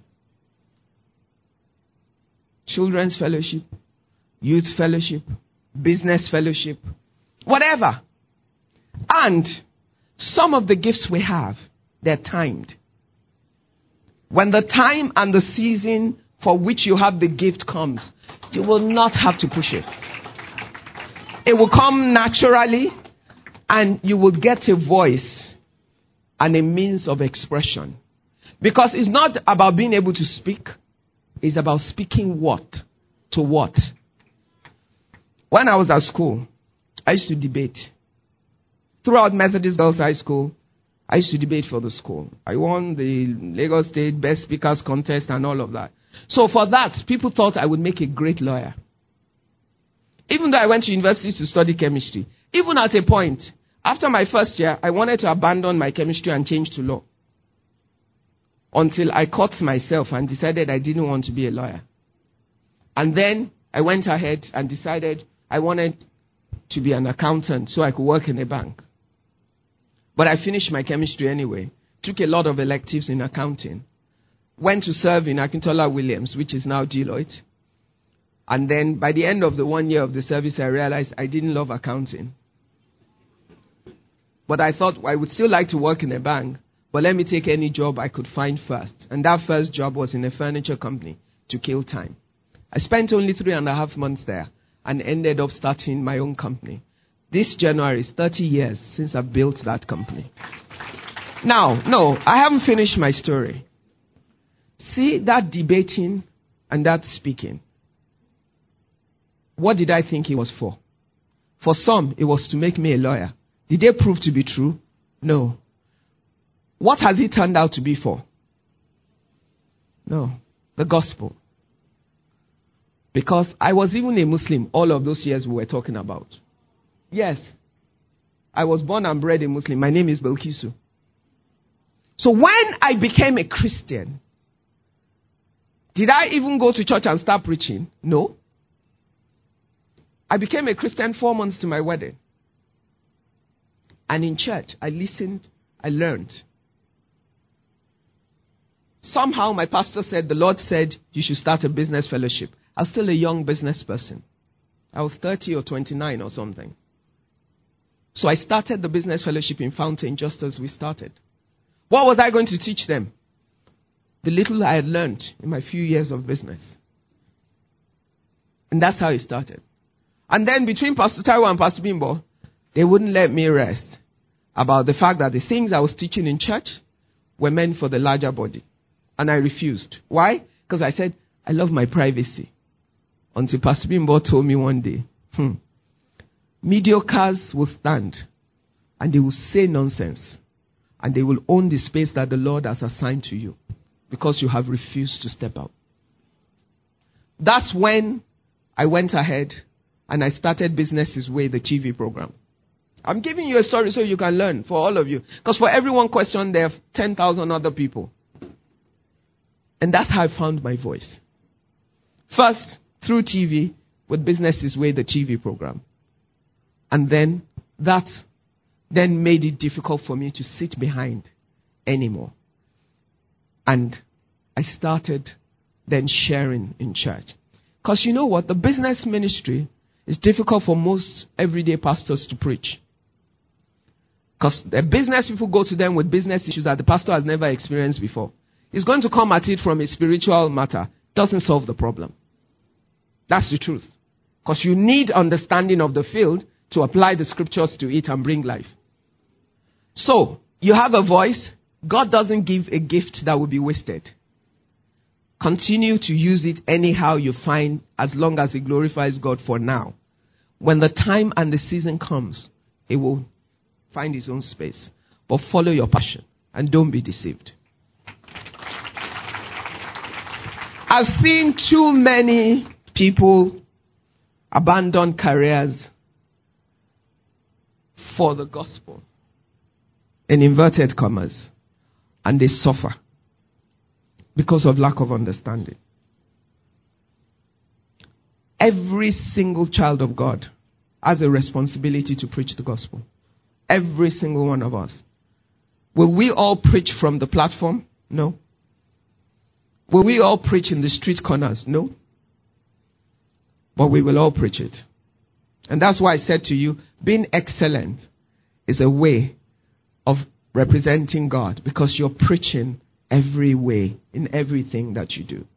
Children's fellowship, youth fellowship, business fellowship, whatever. And some of the gifts we have, they're timed. When the time and the season for which you have the gift comes, you will not have to push it. It will come naturally, and you will get a voice and a means of expression. Because it's not about being able to speak. It's about speaking what to what. When I was at school, I used to debate. Throughout Methodist Girls High School, I used to debate for the school. I won the Lagos State Best Speakers Contest and all of that. So for that, people thought I would make a great lawyer. Even though I went to university to study chemistry, even at a point, After my first year, I wanted to abandon my chemistry and change to law. Until I caught myself and decided I didn't want to be a lawyer. And then I went ahead and decided I wanted to be an accountant so I could work in a bank. But I finished my chemistry anyway. Took a lot of electives in accounting. Went to serve in Akintola Williams, which is now Deloitte. And then by the end of the one year of the service, I realized I didn't love accounting. But I thought I would still like to work in a bank. But let me take any job I could find first. And that first job was in a furniture company to kill time. I spent only three and a half months there and ended up starting my own company. This January is thirty years since I built that company. Now, no, I haven't finished my story. See, that debating and that speaking. What did I think it was for? For some, it was to make me a lawyer. Did they prove to be true? No. What has it turned out to be for? No. The gospel. Because I was even a Muslim all of those years we were talking about. Yes. I was born and bred a Muslim. My name is Belkisu. So when I became a Christian, did I even go to church and start preaching? No. I became a Christian four months to my wedding. And in church, I listened, I learned. Somehow my pastor said, the Lord said, you should start a business fellowship. I was still a young business person. I was thirty or twenty-nine or something. So I started the business fellowship in Fountain just as we started. What was I going to teach them? The little I had learned in my few years of business. And that's how it started. And then between Pastor Taiwo and Pastor Bimbo, they wouldn't let me rest about the fact that the things I was teaching in church were meant for the larger body. And I refused. Why? Because I said, I love my privacy. Until Pastor Bimbo told me one day, hmm, mediocres will stand and they will say nonsense and they will own the space that the Lord has assigned to you because you have refused to step out. That's when I went ahead and I started Business His Way, the T V program. I'm giving you a story so you can learn for all of you. Because for every one question, there are ten thousand other people. And that's how I found my voice. First, through T V, with Business His Way, the T V program. And then, that then made it difficult for me to sit behind anymore. And I started then sharing in church. Because you know what? The business ministry is difficult for most everyday pastors to preach. Because the business people go to them with business issues that the pastor has never experienced before. He's going to come at it from a spiritual matter. Doesn't solve the problem. That's the truth. Because you need understanding of the field to apply the scriptures to it and bring life. So, you have a voice. God doesn't give a gift that will be wasted. Continue to use it anyhow you find, as long as it glorifies God for now. When the time and the season comes, it will find its own space. But follow your passion and don't be deceived. I've seen too many people abandon careers for the gospel, in inverted commas, and they suffer because of lack of understanding. Every single child of God has a responsibility to preach the gospel. Every single one of us. Will we all preach from the platform? No. Will we all preach in the street corners? No. But we will all preach it. And that's why I said to you, being excellent is a way of representing God, because you're preaching every way in everything that you do.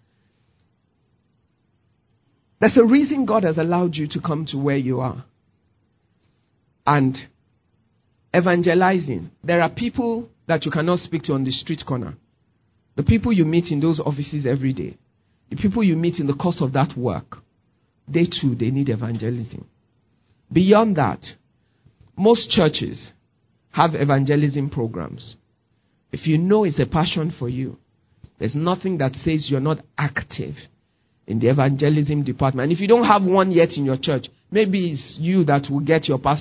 There's a reason God has allowed you to come to where you are. And evangelizing. There are people that you cannot speak to on the street corner. The people you meet in those offices every day. The people you meet in the course of that work. They too, they need evangelism. Beyond that, most churches have evangelism programs. If you know it's a passion for you, there's nothing that says you're not active in the evangelism department. And if you don't have one yet in your church, maybe it's you that will get your pastor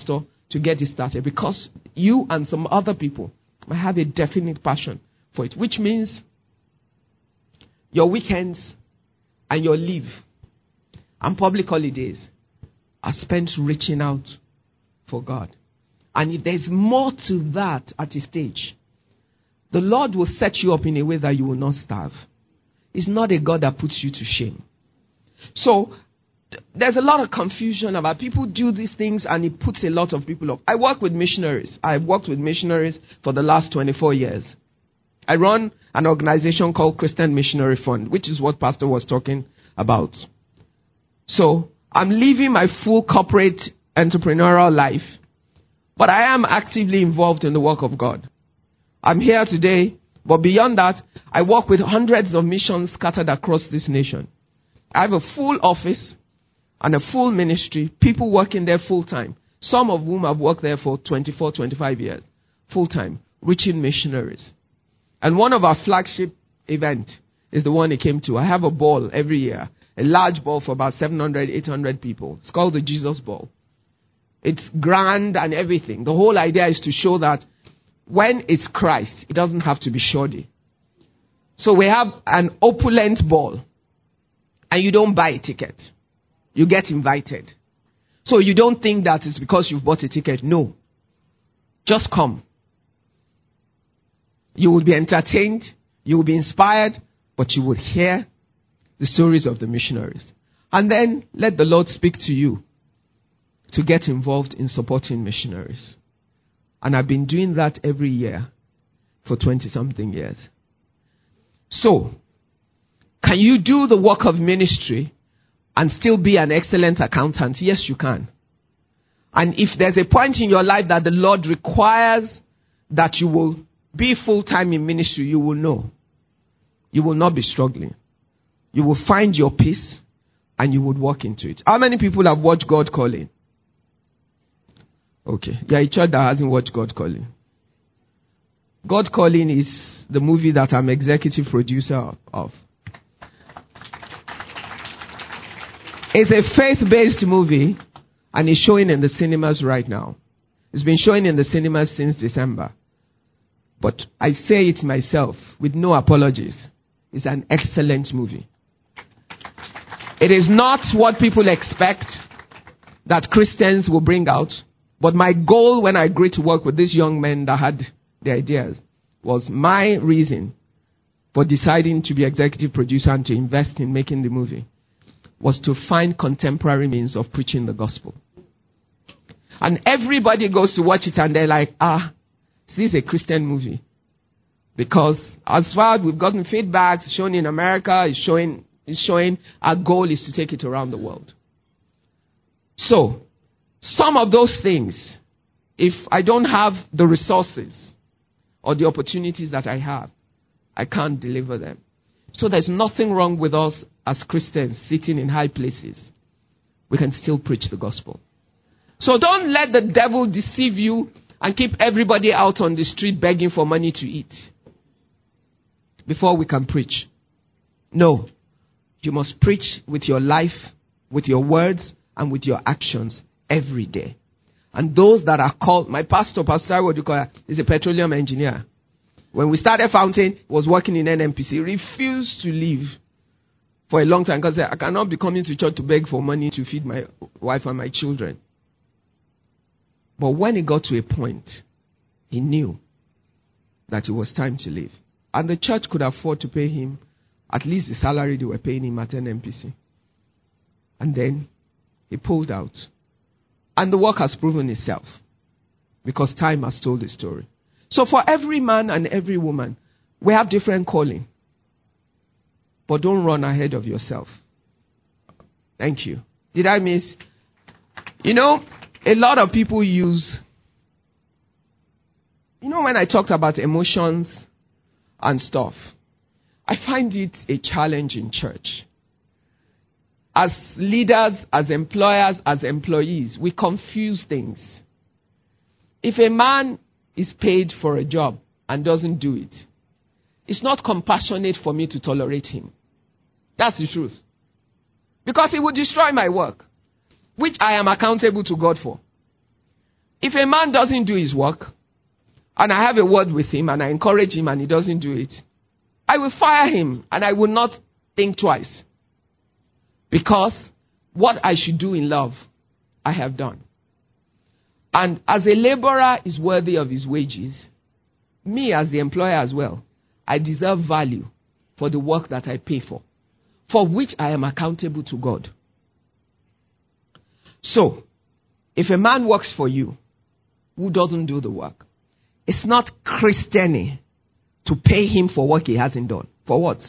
to get it started, because you and some other people might have a definite passion for it, which means your weekends and your leave and public holidays are spent reaching out for God. And if there's more to that at a stage, the Lord will set you up in a way that you will not starve. It's not a God that puts you to shame. So th- there's a lot of confusion about people do these things and it puts a lot of people off. I work with missionaries. I've worked with missionaries for the last twenty-four years. I run an organization called Christian Missionary Fund, which is what Pastor was talking about. So I'm living my full corporate entrepreneurial life, but I am actively involved in the work of God. I'm here today, but beyond that, I work with hundreds of missions scattered across this nation. I have a full office and a full ministry, people working there full time, some of whom have worked there for twenty-four, twenty-five years, full time, reaching missionaries. And one of our flagship events is the one he came to. I have a ball every year, a large ball for about seven hundred, eight hundred people. It's called the Jesus Ball. It's grand and everything. The whole idea is to show that when it's Christ, it doesn't have to be shoddy. So we have an opulent ball, and you don't buy a ticket. You get invited. So you don't think that it's because you've bought a ticket. No. Just come. You will be entertained. You will be inspired. But you will hear the stories of the missionaries. And then let the Lord speak to you to get involved in supporting missionaries. And I've been doing that every year for twenty-something years. So, can you do the work of ministry and still be an excellent accountant? Yes, you can. And if there's a point in your life that the Lord requires that you will be full-time in ministry, you will know. You will not be struggling. You will find your peace and you would walk into it. How many people have watched God Calling? Okay. There are a church that hasn't watched God Calling. God Calling is the movie that I'm executive producer of. It's a faith-based movie and it's showing in the cinemas right now. It's been showing in the cinemas since December. But I say it myself with no apologies. It's an excellent movie. It is not what people expect that Christians will bring out. But my goal when I agreed to work with these young men that had the ideas was my reason for deciding to be executive producer and to invest in making the movie was to find contemporary means of preaching the gospel. And everybody goes to watch it and they're like, ah, this is a Christian movie. Because as far as we've gotten feedback, it's shown in America, it's showing, it's showing our goal is to take it around the world. So, some of those things, if I don't have the resources or the opportunities that I have, I can't deliver them. So there's nothing wrong with us as Christians sitting in high places. We can still preach the gospel. So don't let the devil deceive you and keep everybody out on the street begging for money to eat before we can preach. No. You must preach with your life, with your words, and with your actions every day. And those that are called, my pastor, Pastor Iwodukoya, is a petroleum engineer. When we started Fountain, he was working in N N P C. He refused to leave for a long time because I cannot be coming to church to beg for money to feed my wife and my children. But when it got to a point, he knew that it was time to leave. And the church could afford to pay him at least the salary they were paying him at N N P C. And then he pulled out. And the work has proven itself because time has told the story. So for every man and every woman, we have different calling. But don't run ahead of yourself. Thank you. Did I miss? You know, a lot of people use, you know, when I talked about emotions and stuff, I find it a challenge in church. As leaders, as employers, as employees, we confuse things. If a man is paid for a job and doesn't do it, it's not compassionate for me to tolerate him. That's the truth. Because it would destroy my work, which I am accountable to God for. If a man doesn't do his work, and I have a word with him, and I encourage him, and he doesn't do it, I will fire him, and I will not think twice. Because what I should do in love, I have done. And as a laborer is worthy of his wages, me as the employer as well, I deserve value for the work that I pay for, for which I am accountable to God. So, if a man works for you who doesn't do the work, it's not Christian to pay him for work he hasn't done. For what?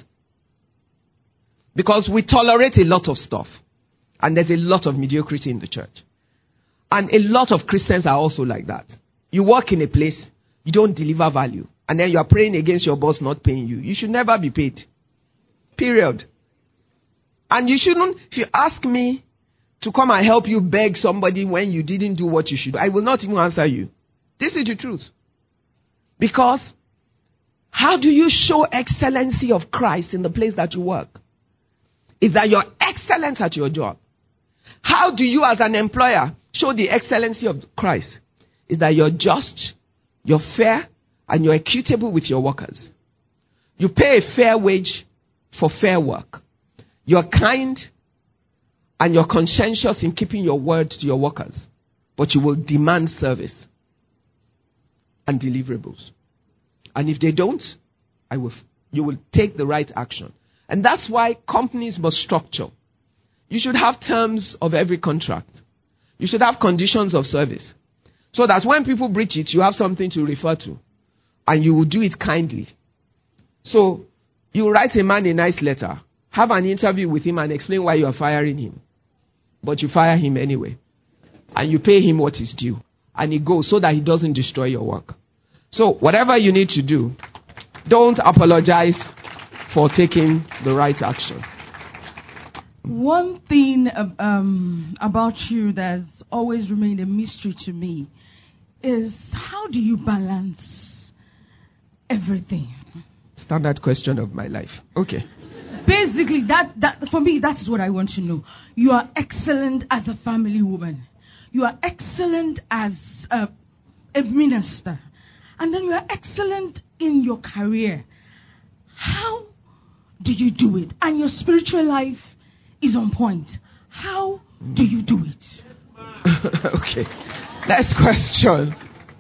Because we tolerate a lot of stuff. And there's a lot of mediocrity in the church. And a lot of Christians are also like that. You work in a place, you don't deliver value. And then you are praying against your boss not paying you. You should never be paid. Period. And you shouldn't, if you ask me to come and help you beg somebody when you didn't do what you should, I will not even answer you. This is the truth. Because how do you show excellency of Christ in the place that you work? Is that you're excellent at your job. How do you as an employer show the excellency of Christ? Is that you're just, you're fair, and you're equitable with your workers. You pay a fair wage for fair work. You're kind, and you're conscientious in keeping your word to your workers. But you will demand service and deliverables. And if they don't, I will, you will take the right action. And that's why companies must structure. You should have terms of every contract. You should have conditions of service. So that when people breach it, you have something to refer to. And you will do it kindly. So, you write a man a nice letter. Have an interview with him and explain why you are firing him. But you fire him anyway. And you pay him what is due. And he goes so that he doesn't destroy your work. So, whatever you need to do, don't apologize for taking the right action. One thing um, about you that's always remained a mystery to me is how do you balance everything? Standard question of my life. Okay. Basically, that, that for me, that is what I want to know. You are excellent as a family woman. You are excellent as a, a minister. And then you are excellent in your career. How do you do it? And your spiritual life is on point. How do you do it? Okay. Next question.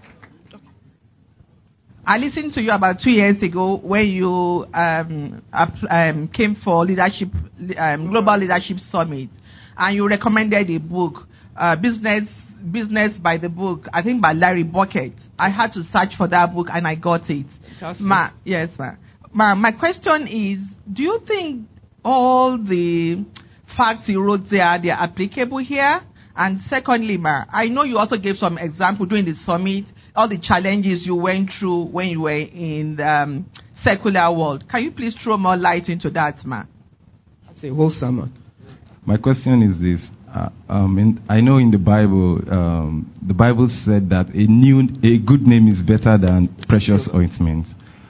I listened to you about two years ago when you um, um, came for leadership, um, Global Leadership Summit, and you recommended a book, uh, Business Business by the Book, I think by Larry Bucket. I had to search for that book and I got it. Ma, yes, ma. ma. My question is, do you think all the facts you wrote there, they are applicable here? And secondly, ma, I know you also gave some example during the summit, all the challenges you went through when you were in the um, secular world. Can you please throw more light into that, ma? That's a whole sermon. My question is this. Uh, um, in, I know in the Bible, um, the Bible said that a new, a good name is better than precious ointment.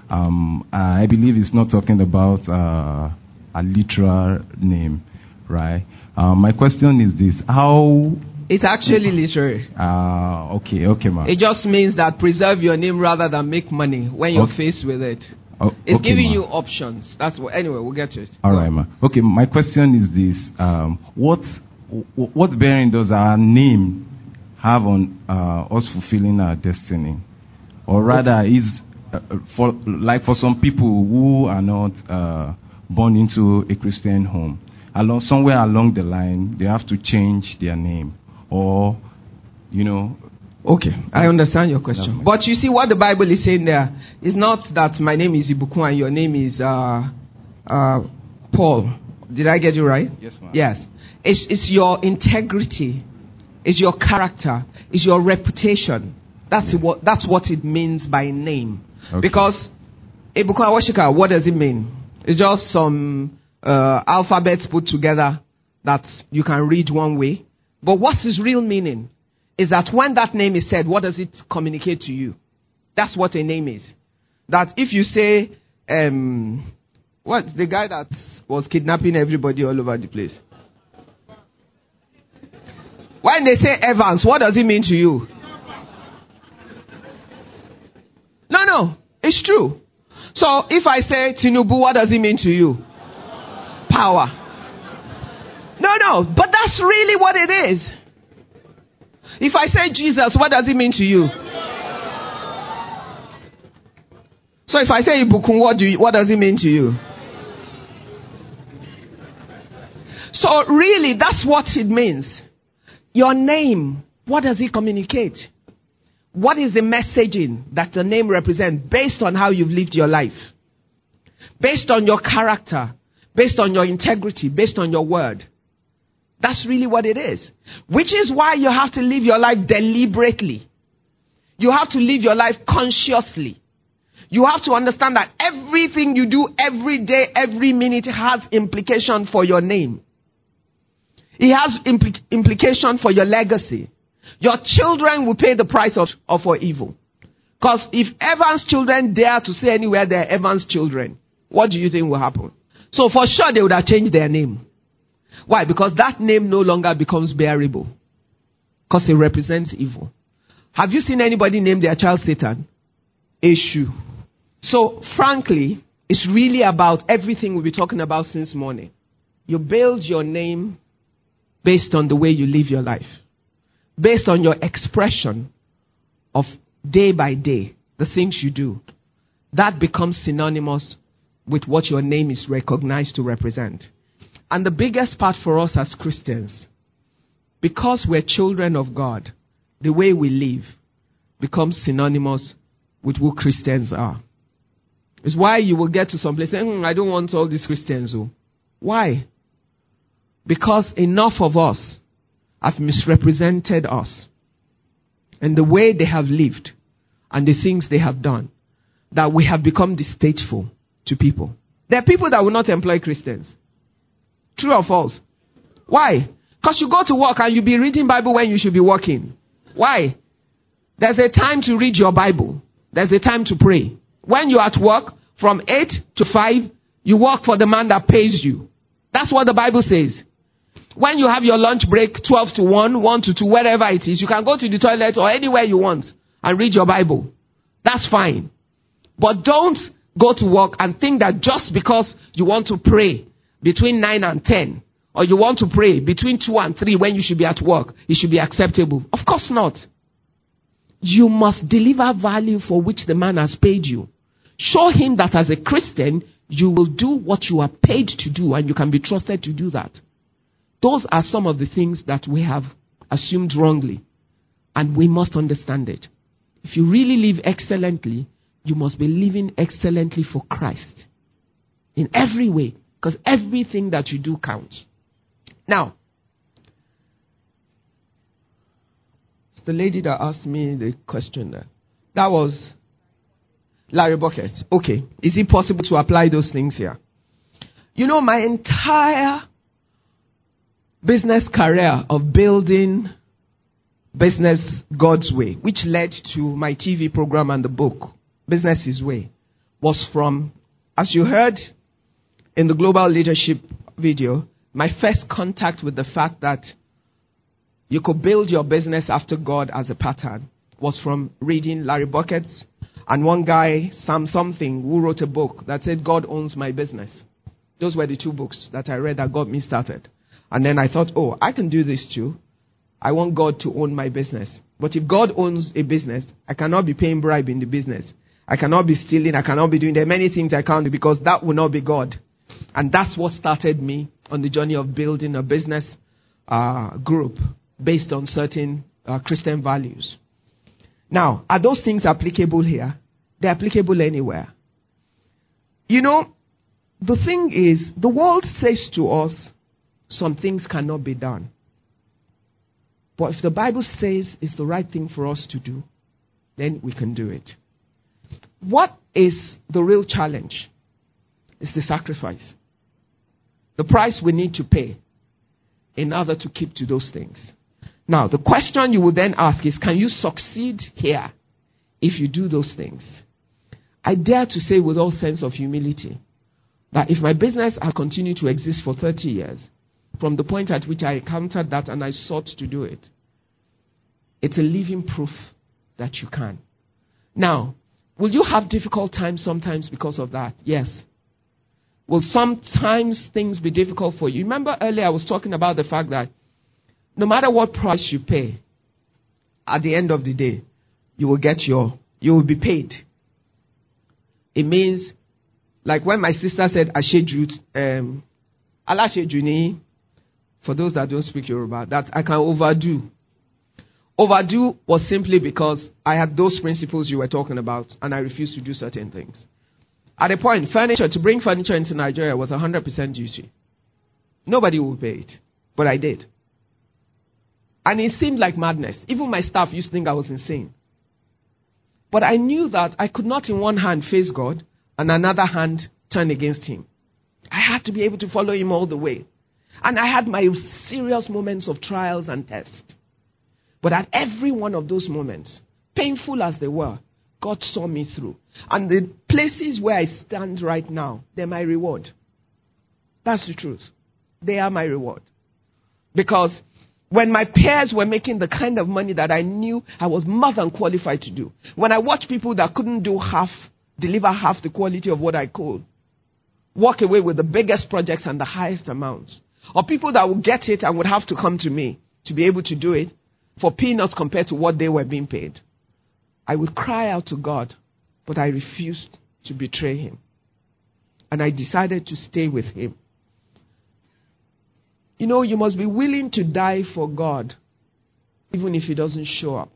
Um, I believe it's not talking about uh, a literal name, right? Uh, my question is this: how? It's actually literary. Ah, uh, okay, okay, ma. It just means that preserve your name rather than make money when you're okay. faced with it. Oh, it's okay, giving ma. you options. That's what. Anyway, we'll get to it. All right, ma. Okay, my question is this: um, what what bearing does our name have on uh, us fulfilling our destiny, or rather, okay. is uh, for like for some people who are not uh, born into a Christian home, along somewhere along the line, they have to change their name, or you know. Okay, I understand your question. But you see, what the Bible is saying there is not that my name is Ibukun and your name is uh, uh, Paul. Did I get you right? Yes, ma'am. Yes. It's, it's your integrity. It's your character. It's your reputation. That's what that's what it means by name. Okay. Because Ibukun Awashika, what does it mean? It's just some uh, alphabets put together that you can read one way. But what's its real meaning? Is that when that name is said, what does it communicate to you? That's what a name is. That if you say, um, what, the guy that was kidnapping everybody all over the place. When they say Evans, what does it mean to you? No, no. It's true. So if I say Tinubu, what does it mean to you? Power. No, no. But that's really what it is. If I say Jesus, what does it mean to you? So if I say Ibukun, what do you, what does it mean to you? So really, that's what it means. Your name, what does it communicate? What is the messaging that the name represents based on how you've lived your life? Based on your character, based on your integrity, based on your word. That's really what it is. Which is why you have to live your life deliberately. You have to live your life consciously. You have to understand that everything you do every day, every minute has implication for your name. It has impl- implication for your legacy. Your children will pay the price of, of for evil. Because if Evans' children dare to say anywhere they're Evans' children, what do you think will happen? So for sure they would have changed their name. Why? Because that name no longer becomes bearable. Because it represents evil. Have you seen anybody name their child Satan? Eshu. So frankly, it's really about everything we'll be talking about since morning. You build your name based on the way you live your life. Based on your expression of day by day, the things you do. That becomes synonymous with what your name is recognized to represent. And the biggest part for us as Christians, because we're children of God, the way we live becomes synonymous with who Christians are. It's why you will get to some place saying, mm, I don't want all these Christians. Oh. Why? Because enough of us have misrepresented us and the way they have lived and the things they have done, that we have become distasteful to people. There are people that will not employ Christians. True or false? Why? Because you go to work and you be reading Bible when you should be working. Why? There's a time to read your Bible. There's a time to pray. When you're at work, from eight to five, you work for the man that pays you. That's what the Bible says. When you have your lunch break, twelve to one, one to two, wherever it is, you can go to the toilet or anywhere you want and read your Bible. That's fine. But don't go to work and think that just because you want to pray between nine and ten, or you want to pray between two and three when you should be at work, it should be acceptable. Of course not. You must deliver value for which the man has paid you. Show him that as a Christian, you will do what you are paid to do and you can be trusted to do that. Those are some of the things that we have assumed wrongly. And we must understand it. If you really live excellently, you must be living excellently for Christ. In every way. Because everything that you do counts. Now, the lady that asked me the question there, that was Larry Bucket. Okay. Is it possible to apply those things here? You know, my entire business career of building business God's way, which led to my T V program and the book, Business His Way, was from, as you heard in the Global Leadership video, my first contact with the fact that you could build your business after God as a pattern was from reading Larry Bucket's and one guy, Sam Something, who wrote a book that said, God Owns My Business. Those were the two books that I read that got me started. And then I thought, oh, I can do this too. I want God to own my business. But if God owns a business, I cannot be paying bribe in the business. I cannot be stealing. I cannot be doing, there are many things I can't do because that will not be God. And that's what started me on the journey of building a business uh, group based on certain uh, Christian values. Now, are those things applicable here? They're applicable anywhere. You know, the thing is, the world says to us, some things cannot be done. But if the Bible says it's the right thing for us to do, then we can do it. What is the real challenge? It's the sacrifice. The price we need to pay in order to keep to those things. Now, the question you would then ask is, can you succeed here if you do those things? I dare to say with all sense of humility that if my business has continued to exist for thirty years, from the point at which I encountered that and I sought to do it, it's a living proof that you can. Now, Will you have difficult times sometimes because of that? Yes. Will sometimes things be difficult for you? Remember earlier I was talking about the fact that no matter what price you pay, at the end of the day, you will get your, you will be paid. It means, like when my sister said, Asheju, um, Alashejuni, for those that don't speak Yoruba, that I can overdo. Overdo was simply because I had those principles you were talking about, and I refused to do certain things. At a point, furniture, to bring furniture into Nigeria was one hundred percent duty. Nobody would pay it, but I did. And it seemed like madness. Even my staff used to think I was insane. But I knew that I could not in one hand face God and another hand turn against him. I had to be able to follow him all the way. And I had my serious moments of trials and tests. But at every one of those moments, painful as they were, God saw me through. And the places where I stand right now, they're my reward. That's the truth. They are my reward. Because when my peers were making the kind of money that I knew I was more than qualified to do, when I watched people that couldn't do half, deliver half the quality of what I could, walk away with the biggest projects and the highest amounts, or people that would get it and would have to come to me to be able to do it for peanuts compared to what they were being paid, I would cry out to God, but I refused to betray him. And I decided to stay with him. You know, you must be willing to die for God, even if he doesn't show up.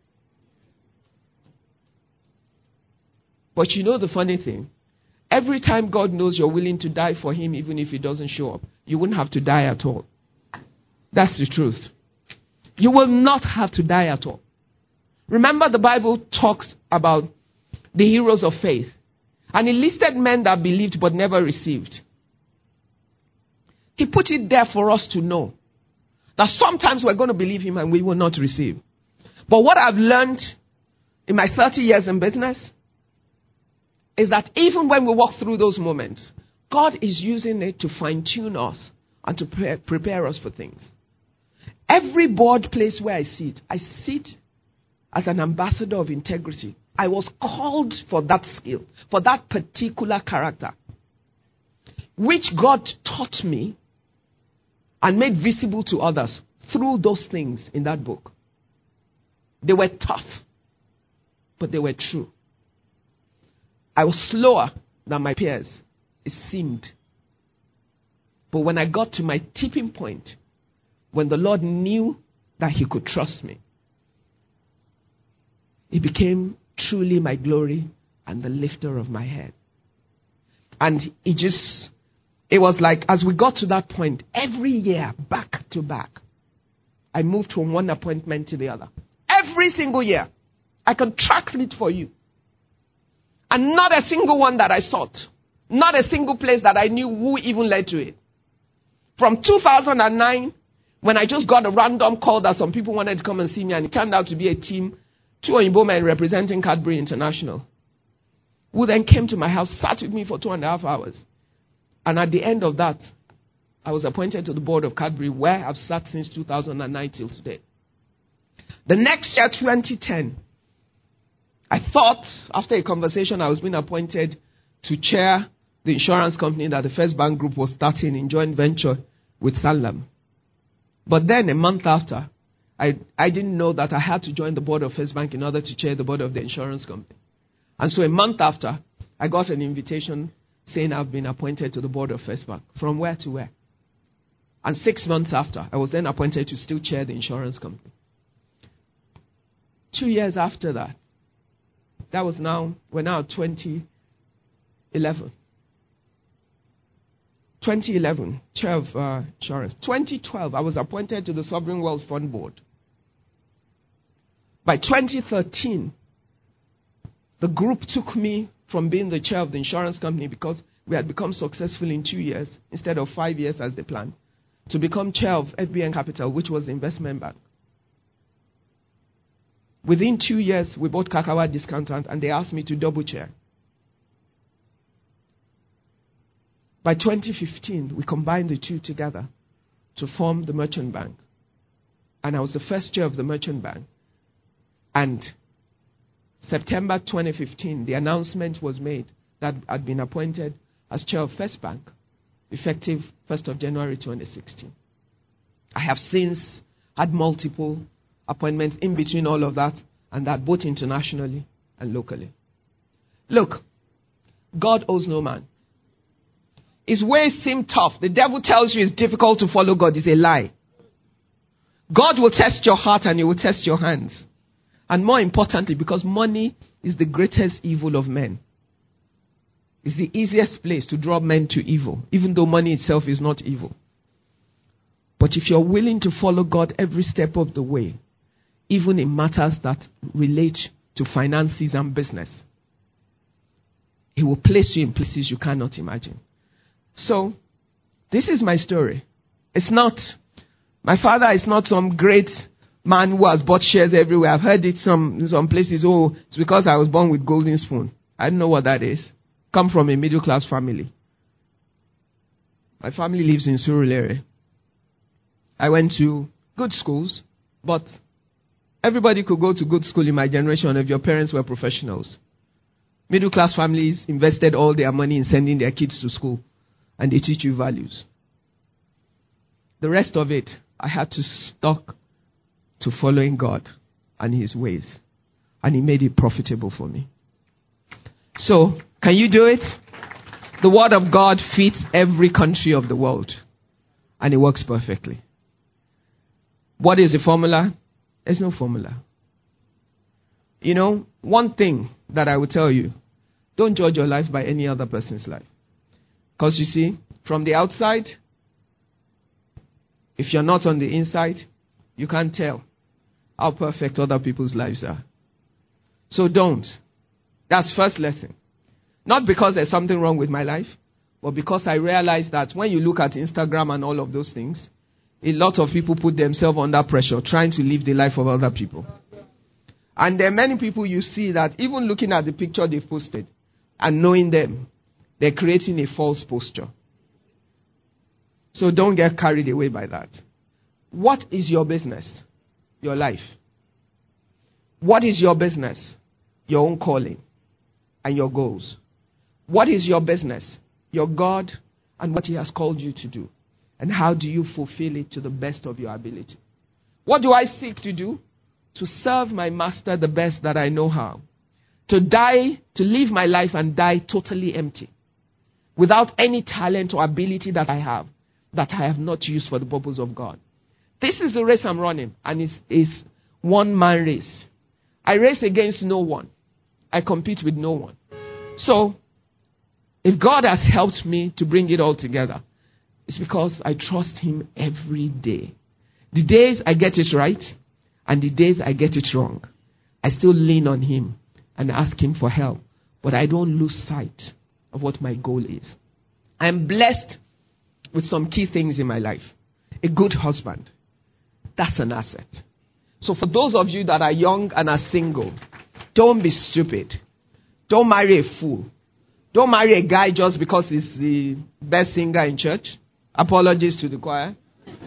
But you know the funny thing? Every time God knows you're willing to die for him, even if he doesn't show up, you wouldn't have to die at all. That's the truth. You will not have to die at all. Remember, the Bible talks about the heroes of faith. And it listed men that believed but never received. He put it there for us to know that sometimes we're going to believe him and we will not receive. But what I've learned in my thirty years in business is that even when we walk through those moments, God is using it to fine-tune us and to pre- prepare us for things. Every board place where I sit, I sit as an ambassador of integrity. I was called for that skill, for that particular character, which God taught me and made visible to others through those things in that book. They were tough, but they were true. I was slower than my peers, it seemed. But when I got to my tipping point, when the Lord knew that he could trust me, it became truly my glory and the lifter of my head. And it just, it was like, as we got to that point, every year, back to back, I moved from one appointment to the other. Every single year. I can track it for you. And not a single one that I sought. Not a single place that I knew who even led to it. From two thousand nine, when I just got a random call that some people wanted to come and see me, and it turned out to be a team, two Oyinbo men representing Cadbury International, who then came to my house, sat with me for two and a half hours. And at the end of that, I was appointed to the board of Cadbury, where I've sat since two thousand nine till today. The next year, twenty ten, I thought, after a conversation, I was being appointed to chair the insurance company that the First Bank Group was starting in joint venture with Sanlam. But then, a month after, I, I didn't know that I had to join the board of First Bank in order to chair the board of the insurance company. And so a month after, I got an invitation saying I've been appointed to the board of First Bank. From where to where? And six months after, I was then appointed to still chair the insurance company. Two years after that, that was now, we're now twenty eleven. twenty eleven, chair of uh, insurance. twenty twelve, I was appointed to the Sovereign Wealth Fund Board. By twenty thirteen, the group took me from being the chair of the insurance company, because we had become successful in two years instead of five years as they planned, to become chair of F B N Capital, which was the investment bank. Within two years, we bought Kakawa Discountant, and they asked me to double chair. By twenty fifteen, we combined the two together to form the Merchant Bank. And I was the first chair of the Merchant Bank. And September twenty fifteen, the announcement was made that I'd been appointed as chair of First Bank, effective first of January twenty sixteen. I have since had multiple appointments in between all of that, and that both internationally and locally. Look, God owes no man. His ways seem tough. The devil tells you it's difficult to follow God. It's a lie. God will test your heart and he will test your hands. And more importantly, because money is the greatest evil of men. It's the easiest place to draw men to evil, even though money itself is not evil. But if you're willing to follow God every step of the way, even in matters that relate to finances and business, he will place you in places you cannot imagine. So, this is my story. It's not, my father is not some great man who has bought shares everywhere. I've heard it some, in some places, oh, it's because I was born with golden spoon. I don't know what that is. Come from a middle class family. My family lives in Surulere. I went to good schools, but everybody could go to good school in my generation if your parents were professionals. Middle class families invested all their money in sending their kids to school, and they teach you values. The rest of it, I had to stuck to following God and his ways, and he made it profitable for me. So, can you do it? The word of God fits every country of the world, and it works perfectly. What is the formula? There's no formula. You know, one thing that I will tell you, don't judge your life by any other person's life. Because you see, from the outside, if you're not on the inside, you can't tell how perfect other people's lives are. So don't. That's first lesson. Not because there's something wrong with my life, but because I realize that when you look at Instagram and all of those things, a lot of people put themselves under pressure trying to live the life of other people. And there are many people you see that even looking at the picture they've posted and knowing them, they're creating a false posture. So don't get carried away by that. What is your business? Your life. What is your business? Your own calling and your goals. What is your business? Your God and what he has called you to do. And how do you fulfill it to the best of your ability? What do I seek to do? To serve my master the best that I know how. To die, to live my life and die totally empty. Without any talent or ability that I have, that I have not used for the purpose of God. This is the race I'm running, and it's, it's one man race. I race against no one. I compete with no one. So, if God has helped me to bring it all together, it's because I trust him every day. The days I get it right, and the days I get it wrong, I still lean on him and ask him for help. But I don't lose sight of what my goal is. I'm blessed with some key things in my life. A good husband. That's an asset. So for those of you that are young and are single, don't be stupid. Don't marry a fool. Don't marry a guy just because he's the best singer in church. Apologies to the choir.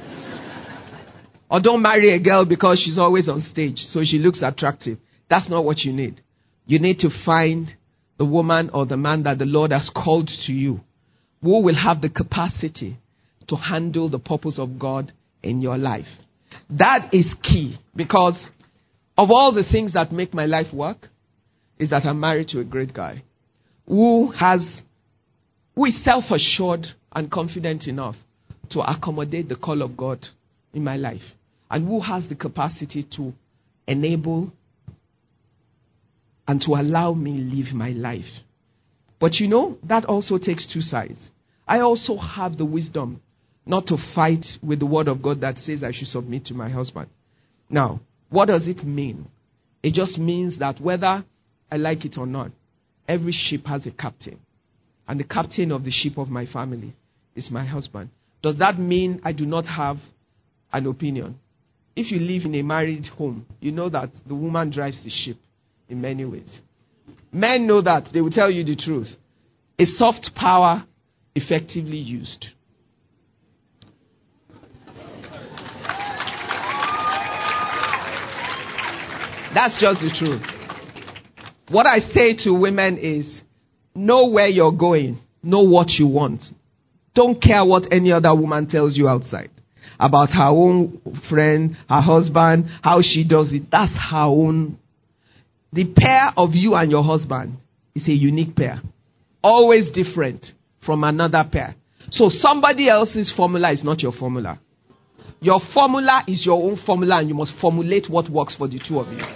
Or don't marry a girl because she's always on stage, so she looks attractive. That's not what you need. You need to find the woman or the man that the Lord has called to you, who will have the capacity to handle the purpose of God in your life. That is key, because of all the things that make my life work, is that I'm married to a great guy who has, who is self-assured and confident enough to accommodate the call of God in my life, and who has the capacity to enable and to allow me live my life. But you know, that also takes two sides. I also have the wisdom not to fight with the word of God that says I should submit to my husband. Now, what does it mean? It just means that whether I like it or not, every ship has a captain. And the captain of the ship of my family is my husband. Does that mean I do not have an opinion? If you live in a married home, you know that the woman drives the ship in many ways. Men know that. They will tell you the truth. A soft power effectively used. That's just the truth. What I say to women is, know where you're going. Know what you want. Don't care what any other woman tells you outside about her own friend, her husband, how she does it. That's her own. The pair of you and your husband is a unique pair. Always different from another pair. So somebody else's formula is not your formula. Your formula is your own formula, and you must formulate what works for the two of you.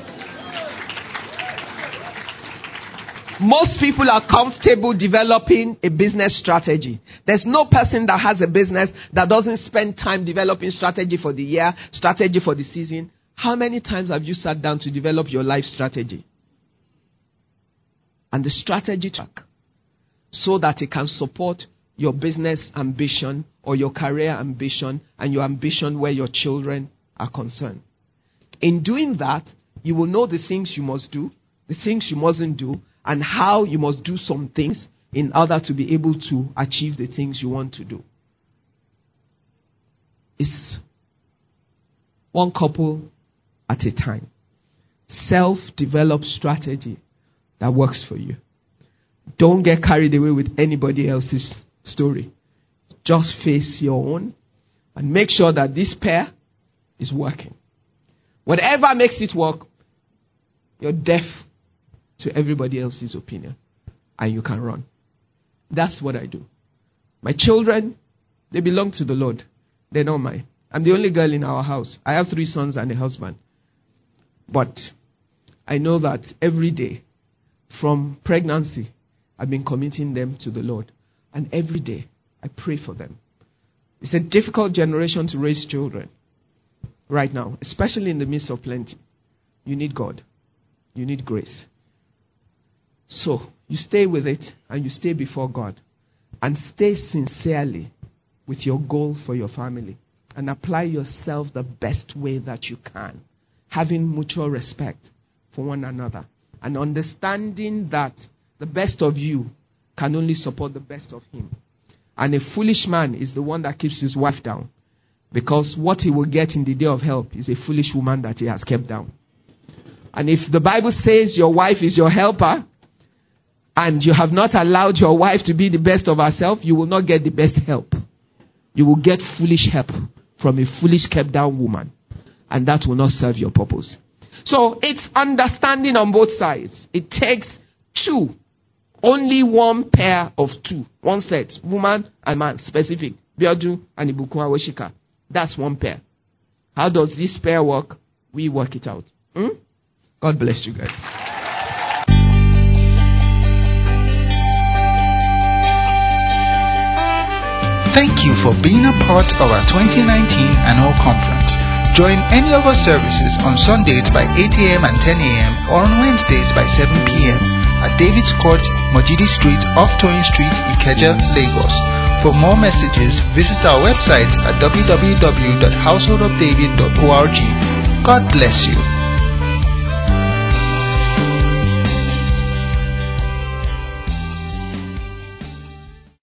Most people are comfortable developing a business strategy. There's no person that has a business that doesn't spend time developing strategy for the year, strategy for the season. How many times have you sat down to develop your life strategy? And the strategy track, so that it can support your business ambition or your career ambition and your ambition where your children are concerned. In doing that, you will know the things you must do, the things you mustn't do, and how you must do some things in order to be able to achieve the things you want to do. It's one couple at a time. Self-developed strategy that works for you. Don't get carried away with anybody else's story. Just face your own and make sure that this pair is working. Whatever makes it work, you're deaf to everybody else's opinion, and you can run. That's what I do. My children, they belong to the Lord. They're not mine. I'm the only girl in our house. I have three sons and a husband. But I know that every day, from pregnancy, I've been committing them to the Lord. And every day, I pray for them. It's a difficult generation to raise children right now, especially in the midst of plenty. You need God. You need grace. So, you stay with it and you stay before God. And stay sincerely with your goal for your family. And apply yourself the best way that you can. Having mutual respect for one another. And understanding that the best of you can only support the best of him. And a foolish man is the one that keeps his wife down. Because what he will get in the day of help is a foolish woman that he has kept down. And if the Bible says your wife is your helper, and you have not allowed your wife to be the best of herself, you will not get the best help. You will get foolish help from a foolish kept down woman. And that will not serve your purpose. So it's understanding on both sides. It takes two. Only one pair of two. One set. Woman and man. Specific. Biodu and Ibukun Aweshika. That's one pair. How does this pair work? We work it out. Hmm? God bless you guys. Thank you for being a part of our twenty nineteen annual conference. Join any of our services on Sundays by eight a.m. and ten a.m. or on Wednesdays by seven p.m. at David's Court, Mojidi Street, off Toyin Street, Ikeja, Lagos. For more messages, visit our website at w w w dot household of david dot org. God bless you.